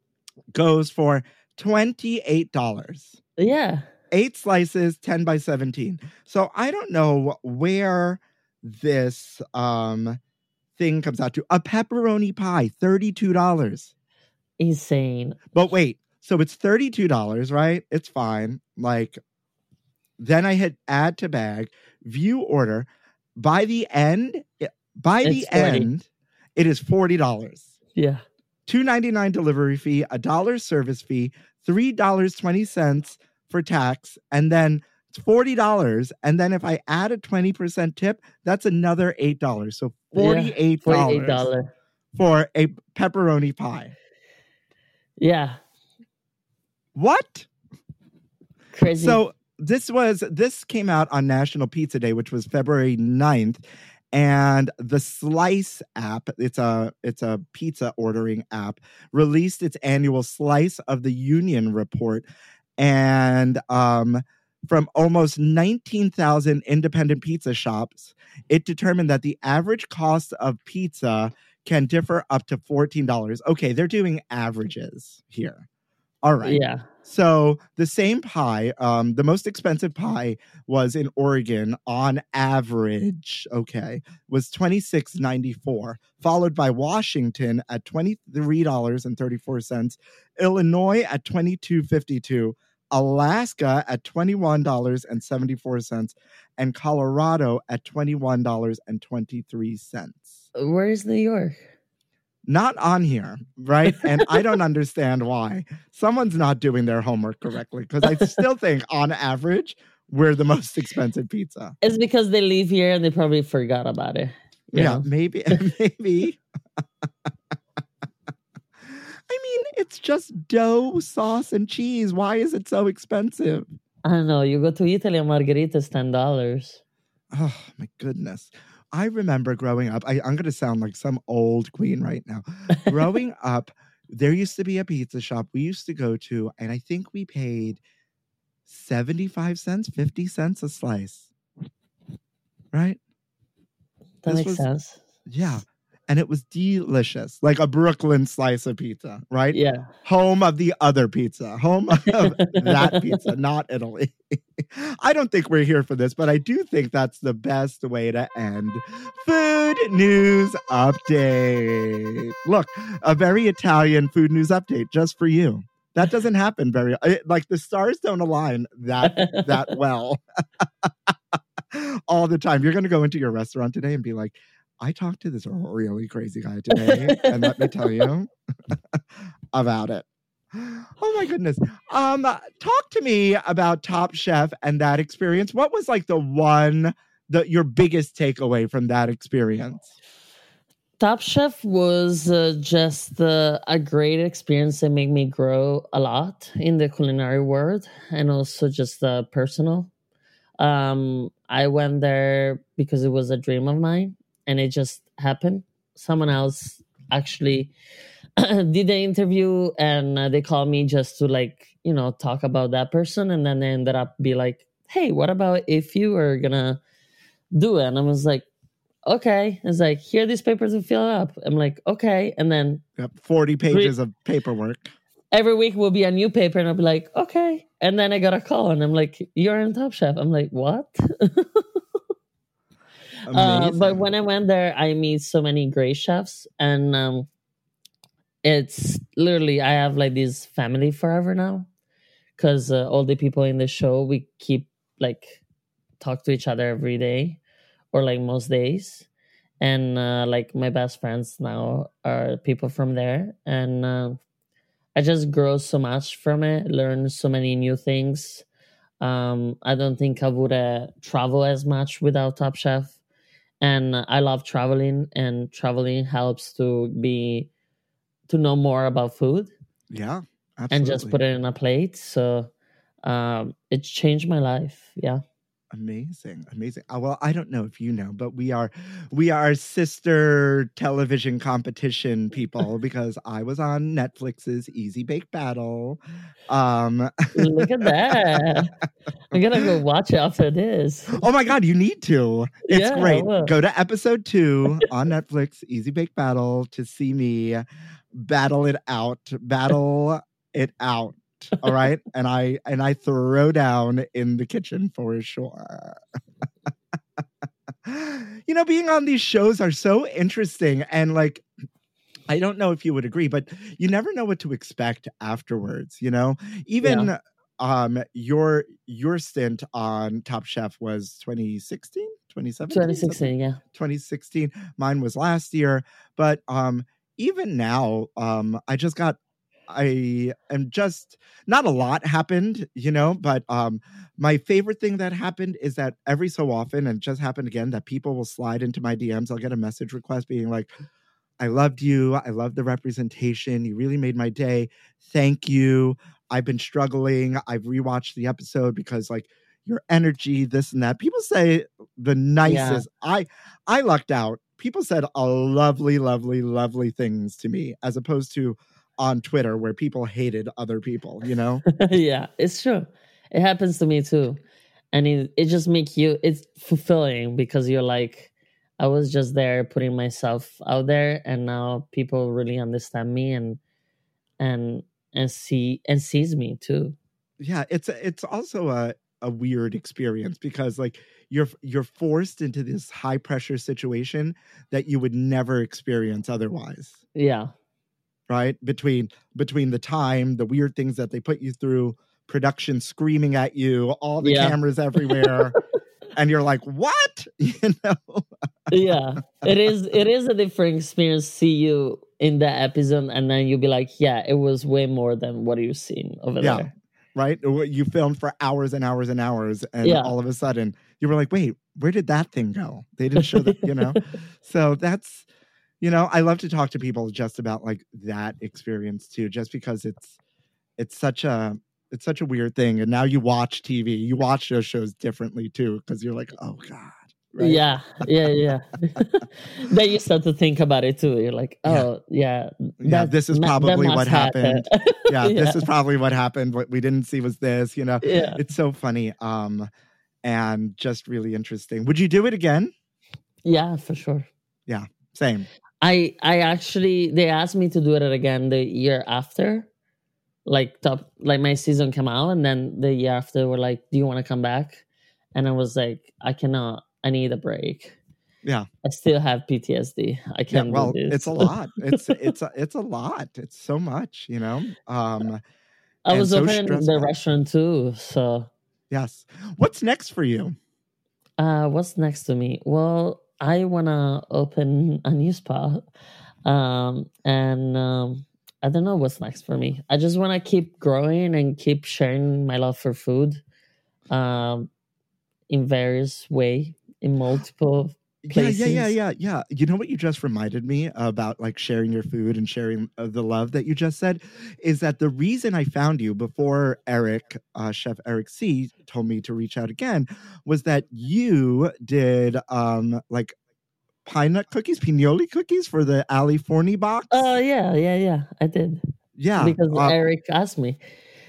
goes for twenty-eight dollars. Yeah. Eight slices, ten by seventeen. So I don't know where this um thing comes out to. A pepperoni pie, thirty-two dollars. Insane. But wait, so it's thirty-two dollars, right? It's fine. Like, then I hit add to bag, view order. By the end, by the It's forty. end, it is forty dollars. Yeah. two ninety-nine delivery fee, a dollar service fee, three dollars and twenty cents for tax, and then it's forty dollars. And then if I add a twenty percent tip, that's another eight dollars. So forty-eight dollars, forty-eight dollars for a pepperoni pie. Yeah. What? Crazy. So this was this came out on National Pizza Day, which was February ninth. And the Slice app, it's a it's a pizza ordering app, released its annual Slice of the Union report. And um, from almost nineteen thousand independent pizza shops, it determined that the average cost of pizza can differ up to fourteen dollars. Okay, they're doing averages here. All right. Yeah. So the same pie, um, the most expensive pie was in Oregon on average, okay, was twenty-six ninety-four, followed by Washington at twenty-three dollars and thirty-four cents, Illinois at twenty-two fifty-two, Alaska at twenty-one dollars and seventy-four cents, and Colorado at twenty-one dollars and twenty-three cents. Where is New York? Not on here, right? And I don't understand why. Someone's not doing their homework correctly, because I still think on average, we're the most expensive pizza. It's because they live here and they probably forgot about it. you Yeah, know? maybe, maybe. I mean, it's just dough, sauce, and cheese. Why is it so expensive? I don't know. You go to Italy and margarita is ten dollars. Oh, my goodness. I remember growing up, I, I'm going to sound like some old queen right now. Growing up, there used to be a pizza shop we used to go to, and I think we paid seventy-five cents, fifty cents a slice. Right? That This makes was- sense. Yeah. And it was delicious, like a Brooklyn slice of pizza, right? Yeah. Home of the other pizza, home of that pizza, not Italy. I don't think we're here for this, but I do think that's the best way to end Food News Update. Look, a very Italian food news update just for you. That doesn't happen very, it, like the stars don't align that that well all the time. You're going to go into your restaurant today and be like, I talked to this really crazy guy today, and let me tell you about it. Oh my goodness. Um, talk to me about Top Chef and that experience. What was like the one, the your biggest takeaway from that experience? Top Chef was uh, just uh, a great experience that made me grow a lot in the culinary world, and also just uh, personal. Um, I went there because it was a dream of mine. And it just happened. Someone else actually did the interview, and uh, they called me just to, like, you know, talk about that person. And then they ended up be like, hey, what about if you were gonna do it? And I was like, okay. It's like, here are these papers to fill up. I'm like, okay. And then Yep, forty pages of paperwork. every week will be a new paper, and I'll be like, okay. And then I got a call, and I'm like, you're in Top Chef. I'm like, what? Uh, but when I went there, I meet so many great chefs, and um, it's literally, I have like this family forever now, because uh, all the people in the show, we keep like talk to each other every day, or like most days, and uh, like my best friends now are people from there, and uh, I just grow so much from it, learn so many new things. Um, I don't think I would uh, travel as much without Top Chef. And I love traveling, and traveling helps to be to know more about food. Yeah, absolutely. And just put it in a plate. So um, it changed my life. Yeah. Amazing, amazing. Uh, well, I don't know if you know, but we are we are sister television competition people, because I was on Netflix's Easy Bake Battle. Um, Look at that. I'm going to go watch it after this. Oh my God, you need to. It's Yeah, I great. will. Go to episode two on Netflix, Easy Bake Battle, to see me battle it out, battle it out. All right. And I and I throw down in the kitchen for sure. You know, being on these shows are so interesting. And like, I don't know if you would agree, but you never know what to expect afterwards, you know? Even Yeah. um your your stint on Top Chef was twenty sixteen, twenty seventeen? twenty sixteen, yeah. twenty sixteen. Mine was last year. But um even now, um, I just got I am just not a lot happened, you know, but um my favorite thing that happened is that every so often, and it just happened again, that people will slide into my D Ms. I'll get a message request being like, I loved you. I love the representation. You really made my day. Thank you. I've been struggling. I've rewatched the episode because like your energy, this and that. People say the nicest. Yeah. I I lucked out. People said a lovely, lovely, lovely things to me as opposed to on Twitter where people hated other people, you know? Yeah, it's true. It happens to me too. And it, it just makes you, it's fulfilling because you're like, I was just there putting myself out there and now people really understand me and and and see and sees me too. Yeah, it's it's also a, a weird experience because like you're you're forced into this high pressure situation that you would never experience otherwise. Yeah. Right? Between between the time, the weird things that they put you through, production screaming at you, all the yeah. cameras everywhere. And you're like, what? You know? Yeah. It is it is a different experience see you in that episode and then you'll be like, yeah, it was way more than what you've seen over yeah. there. Right? You filmed for hours and hours and hours. And yeah. all of a sudden you were like, wait, where did that thing go? They didn't show that, you know? So that's, you know, I love to talk to people just about like that experience too, just because it's it's such a it's such a weird thing. And now you watch T V, you watch those shows differently too, because you're like, oh God. Right? Yeah, yeah, yeah. Then you start to think about it too. You're like, oh yeah, yeah. yeah this is probably what happened. yeah, yeah, this is probably what happened. What we didn't see was this. You know, yeah. It's so funny, um, and just really interesting. Would you do it again? Yeah, for sure. Yeah, same. I I actually they asked me to do it again the year after, like top like my season came out, and then the year after we're like, do you want to come back? And I was like, I cannot. I need a break. Yeah, I still have P T S D. I can't. Yeah, well, do this. it's a lot. It's it's a, it's a lot. It's so much, you know. Um, I was so opening the restaurant too. So yes. What's next for you? Uh, what's next to me? Well, I wanna open a new spa, um, and um, I don't know what's next for me. I just wanna keep growing and keep sharing my love for food, um, in various way. In multiple places. Yeah, yeah, yeah, yeah, yeah. You know what you just reminded me about, like sharing your food and sharing uh, the love that you just said, is that the reason I found you before Eric, uh, Chef Eric C, told me to reach out again, was that you did um like pine nut cookies, pinoli cookies for the Ali Forney box. Oh uh, yeah, yeah, yeah. I did. Yeah, because uh, Eric asked me.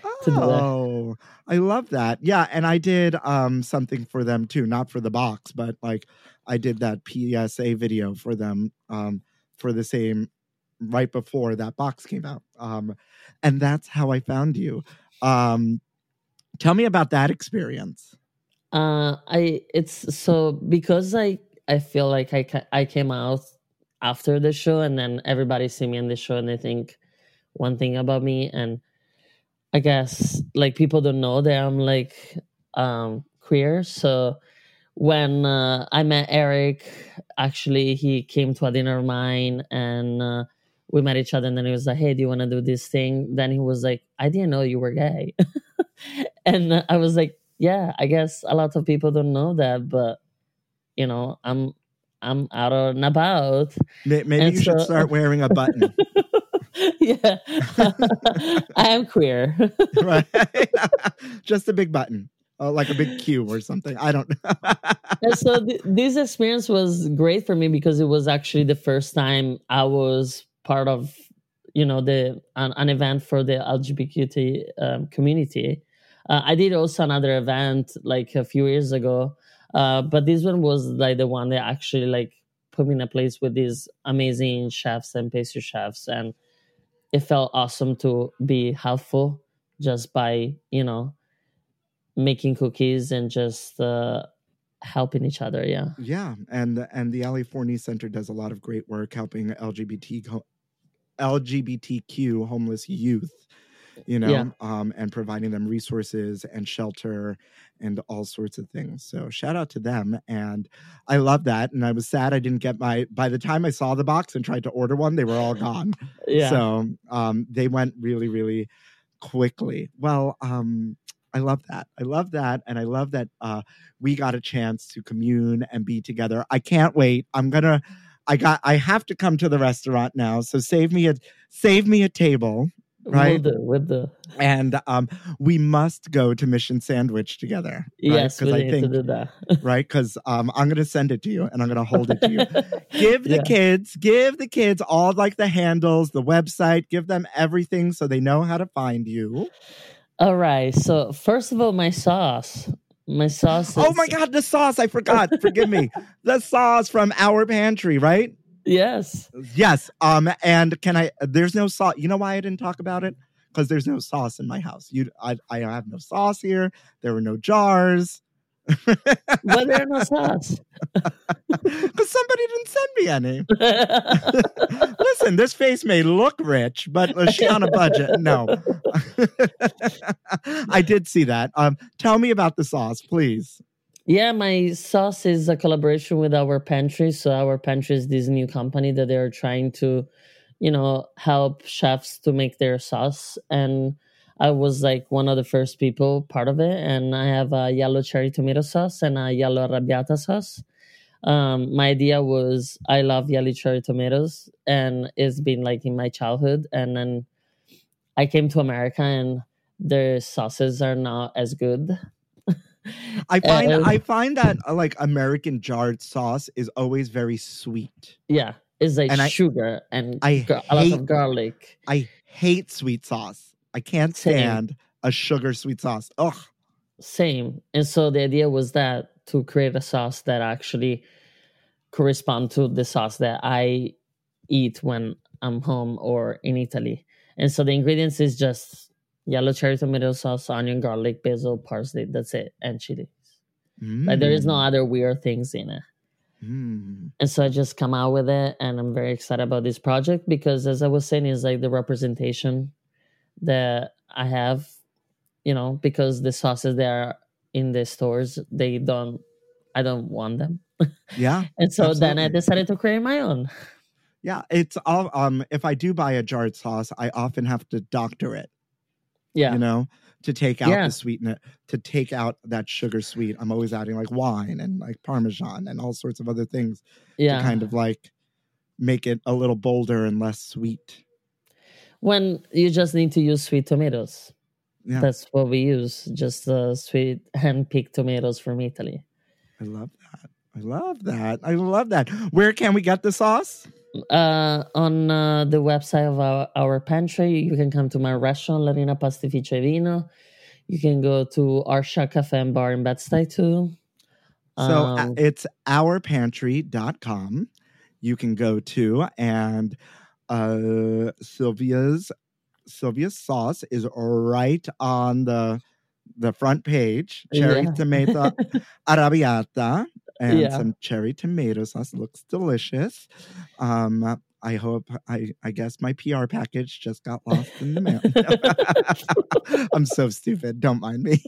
Oh, I love that. Yeah, and I did um something for them too, not for the box, but like I did that P S A video for them um for the same right before that box came out. Um and that's how I found you. Um tell me about that experience. Uh I it's so because I I feel like I I came out after the show and then everybody see me in the show and they think one thing about me, and I guess like people don't know that I'm like um, queer. So when uh, I met Eric, actually he came to a dinner of mine and uh, we met each other. And then he was like, "Hey, do you want to do this thing?" Then he was like, "I didn't know you were gay," and uh, I was like, "Yeah, I guess a lot of people don't know that, but you know, I'm I'm out and about." Maybe and you so- should start wearing a button. Yeah, I am queer. Right, just a big button, uh, like a big Q or something. I don't know. And so th- this experience was great for me because it was actually the first time I was part of, you know, the an, an event for the L G B T Q um, community. Uh, I did also another event like a few years ago, uh, but this one was like the one that actually like put me in a place with these amazing chefs and pastry chefs and. it felt awesome to be helpful just by, you know, making cookies and just uh, helping each other. Yeah. Yeah. And, and the Ali Forney Center does a lot of great work helping L G B T, L G B T Q homeless youth, you know, yeah. um, and providing them resources and shelter and all sorts of things. So shout out to them. And I love that. And I was sad I didn't get my, by the time I saw the box and tried to order one, they were all gone. Yeah. So um, they went really, really quickly. Well, um, I love that. I love that. And I love that uh, we got a chance to commune and be together. I can't wait. I'm going to, I got, I have to come to the restaurant now. So save me a, save me a table. Right. With the, with the... And um, we must go to Mission Sandwich together. Right? Yes, we I need think, to do that. Right? Because um, I'm going to send it to you and I'm going to hold it to you. Give the yeah. kids, give the kids all like the handles, the website, give them everything so they know how to find you. All right. So first of all, my sauce. My sauce is... Oh my God, the sauce. I forgot. Forgive me. The sauce from Our Pantry, right? Yes. Yes. Um. And can I? There's no sauce. You know why I didn't talk about it? Because there's no sauce in my house. You, I, I have no sauce here. There were no jars. But there are no sauce. Because somebody didn't send me any. Listen, this face may look rich, but was she on a budget? No. I did see that. Um. Tell me about the sauce, please. Yeah, my sauce is a collaboration with Our Pantry. So Our Pantry is this new company that they're trying to, you know, help chefs to make their sauce. And I was like one of the first people part of it. And I have a yellow cherry tomato sauce and a yellow arrabbiata sauce. Um, my idea was I love yellow cherry tomatoes and it's been like in my childhood. And then I came to America and their sauces are not as good. I find uh, I find that uh, like American jarred sauce is always very sweet. Yeah, it's like and sugar I, and I gar- hate, a lot of garlic. I hate sweet sauce. I can't stand Same. a sugar sweet sauce. Ugh. Same. And so the idea was that to create a sauce that actually correspond to the sauce that I eat when I'm home or in Italy. And so the ingredients is just yellow cherry tomato sauce, onion, garlic, basil, parsley. That's it. And chilies. Mm. Like there is no other weird things in it. Mm. And so I just come out with it. And I'm very excited about this project because as I was saying, it's like the representation that I have, you know, because the sauces that are in the stores, they don't, I don't want them. Yeah. And so absolutely. then I decided to create my own. Yeah. It's all, um, if I do buy a jarred sauce, I often have to doctor it. Yeah. You know, to take out yeah. the sweetness, to take out that sugar sweet. I'm always adding like wine and like Parmesan and all sorts of other things yeah. to kind of like make it a little bolder and less sweet. When you just need to use sweet tomatoes. Yeah. That's what we use. Just uh, sweet hand-picked tomatoes from Italy. I love that. I love that. I love that. Where can we get the sauce? Uh, on uh, the website of our, our pantry, you can come to my restaurant, Larina Pastificio e Vino. You can go to Arsha Cafe and Bar in Bed-Stuy too. So um, uh, it's our pantry dot com. You can go to, and uh, Sylvia's Sylvia's sauce is right on the the front page. Cherry yeah. tomato arrabbiata. And yeah. some cherry tomato sauce. Looks delicious. Um, I hope, I, I guess my P R package just got lost in the mail. I'm so stupid. Don't mind me.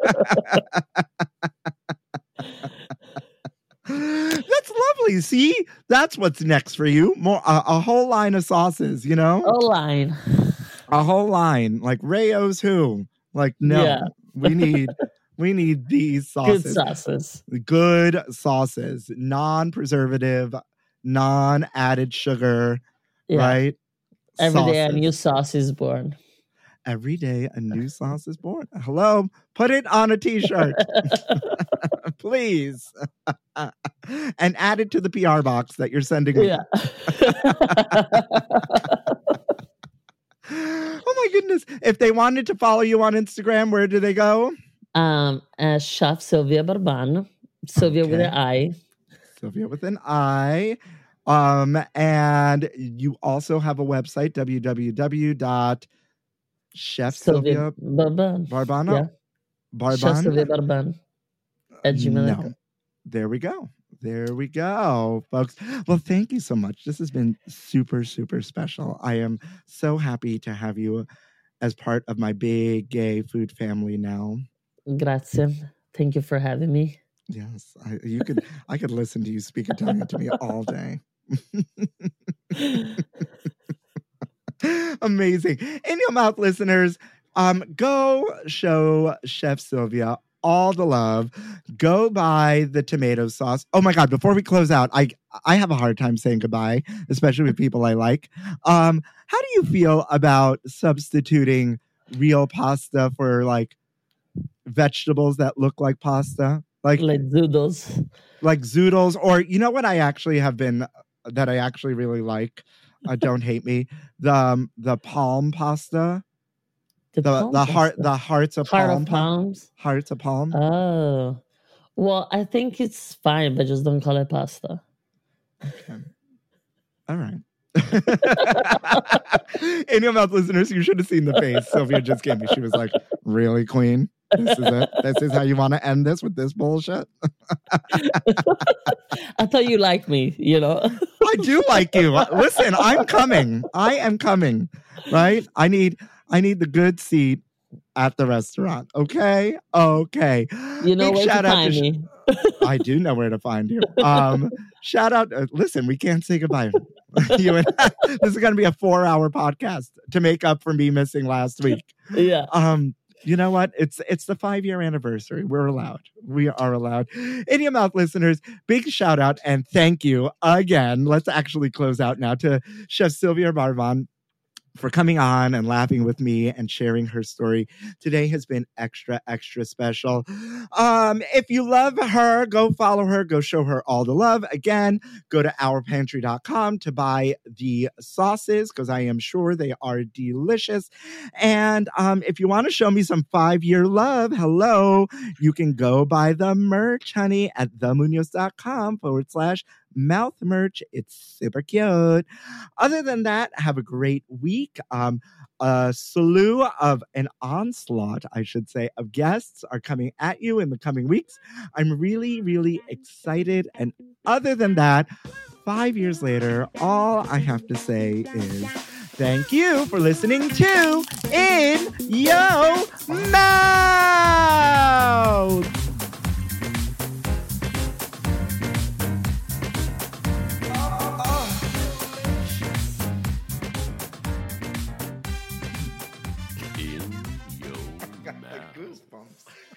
That's lovely. See, that's what's next for you. More uh, a whole line of sauces, you know? A line. A whole line. Like Rayo's who? Like, no, yeah. we need... We need these sauces. Good sauces. Good sauces. Non-preservative, non-added sugar, yeah. right? Every sauces. day a new sauce is born. Every day a new sauce is born. Hello? Put it on a t-shirt. Please. And add it to the P R box that you're sending me. Yeah. Oh my goodness. If they wanted to follow you on Instagram, where do they go? Um, uh, Chef Sylvia Barban. Sylvia okay. with an I. Sylvia with an I. Um, and you also have a website, w w w dot chef sylvia Barban. barbano Yeah. barban Chef Sylvia Barban. At gmail dot com. no. There we go. There we go, folks. Well, thank you so much. This has been super, super special. I am so happy to have you as part of my big gay food family now. Grazie. Thank you for having me. Yes, I, you could. I could listen to you speak Italian to me all day. Amazing. In your mouth, listeners, um, go show Chef Sylvia all the love. Go buy the tomato sauce. Oh my God, before we close out, I I have a hard time saying goodbye, especially with people I like. Um, how do you feel about substituting real pasta for like vegetables that look like pasta? Like Like zoodles. like zoodles, or you know what I actually have been that I actually really like. Uh, don't hate me. The um, the palm pasta, The, the palm the heart, pasta. the hearts of Heart palm, of palms. hearts of palm. Oh. Well, I think it's fine, but just don't call it pasta. Okay. All right. In your mouth, listeners, you should have seen the face Sylvia just gave me. She was like, "Really, Queen? This is it. This is how you want to end this with this bullshit." I thought you liked me, you know. I do like you. Listen, I'm coming. I am coming. Right? I need I need the good seat at the restaurant. Okay? Okay. You know Big where shout to out find to me. I do know where to find you. Um, shout out. Uh, listen, we can't say goodbye. you and this is going to be a four-hour podcast to make up for me missing last week. Yeah. Um, you know what? It's it's the five-year anniversary. We're allowed. We are allowed. In your mouth, listeners, big shout out and thank you again. Let's actually close out now to Chef Sylvia Barban for coming on and laughing with me and sharing her story. Today has been extra, extra special. Um, if you love her, go follow her, go show her all the love. Again, go to our pantry dot com to buy the sauces because I am sure they are delicious. And um, if you want to show me some five-year love, hello, you can go buy the merch, honey, at themunoz.com forward slash mouth merch. It's super cute. Other than that, have a great week. Um, a slew of an onslaught, I should say, of guests are coming at you in the coming weeks. I'm really, really excited. And other than that, five years later, all I have to say is thank you for listening to In Yo Mouth. In your Got the mouth. goosebumps.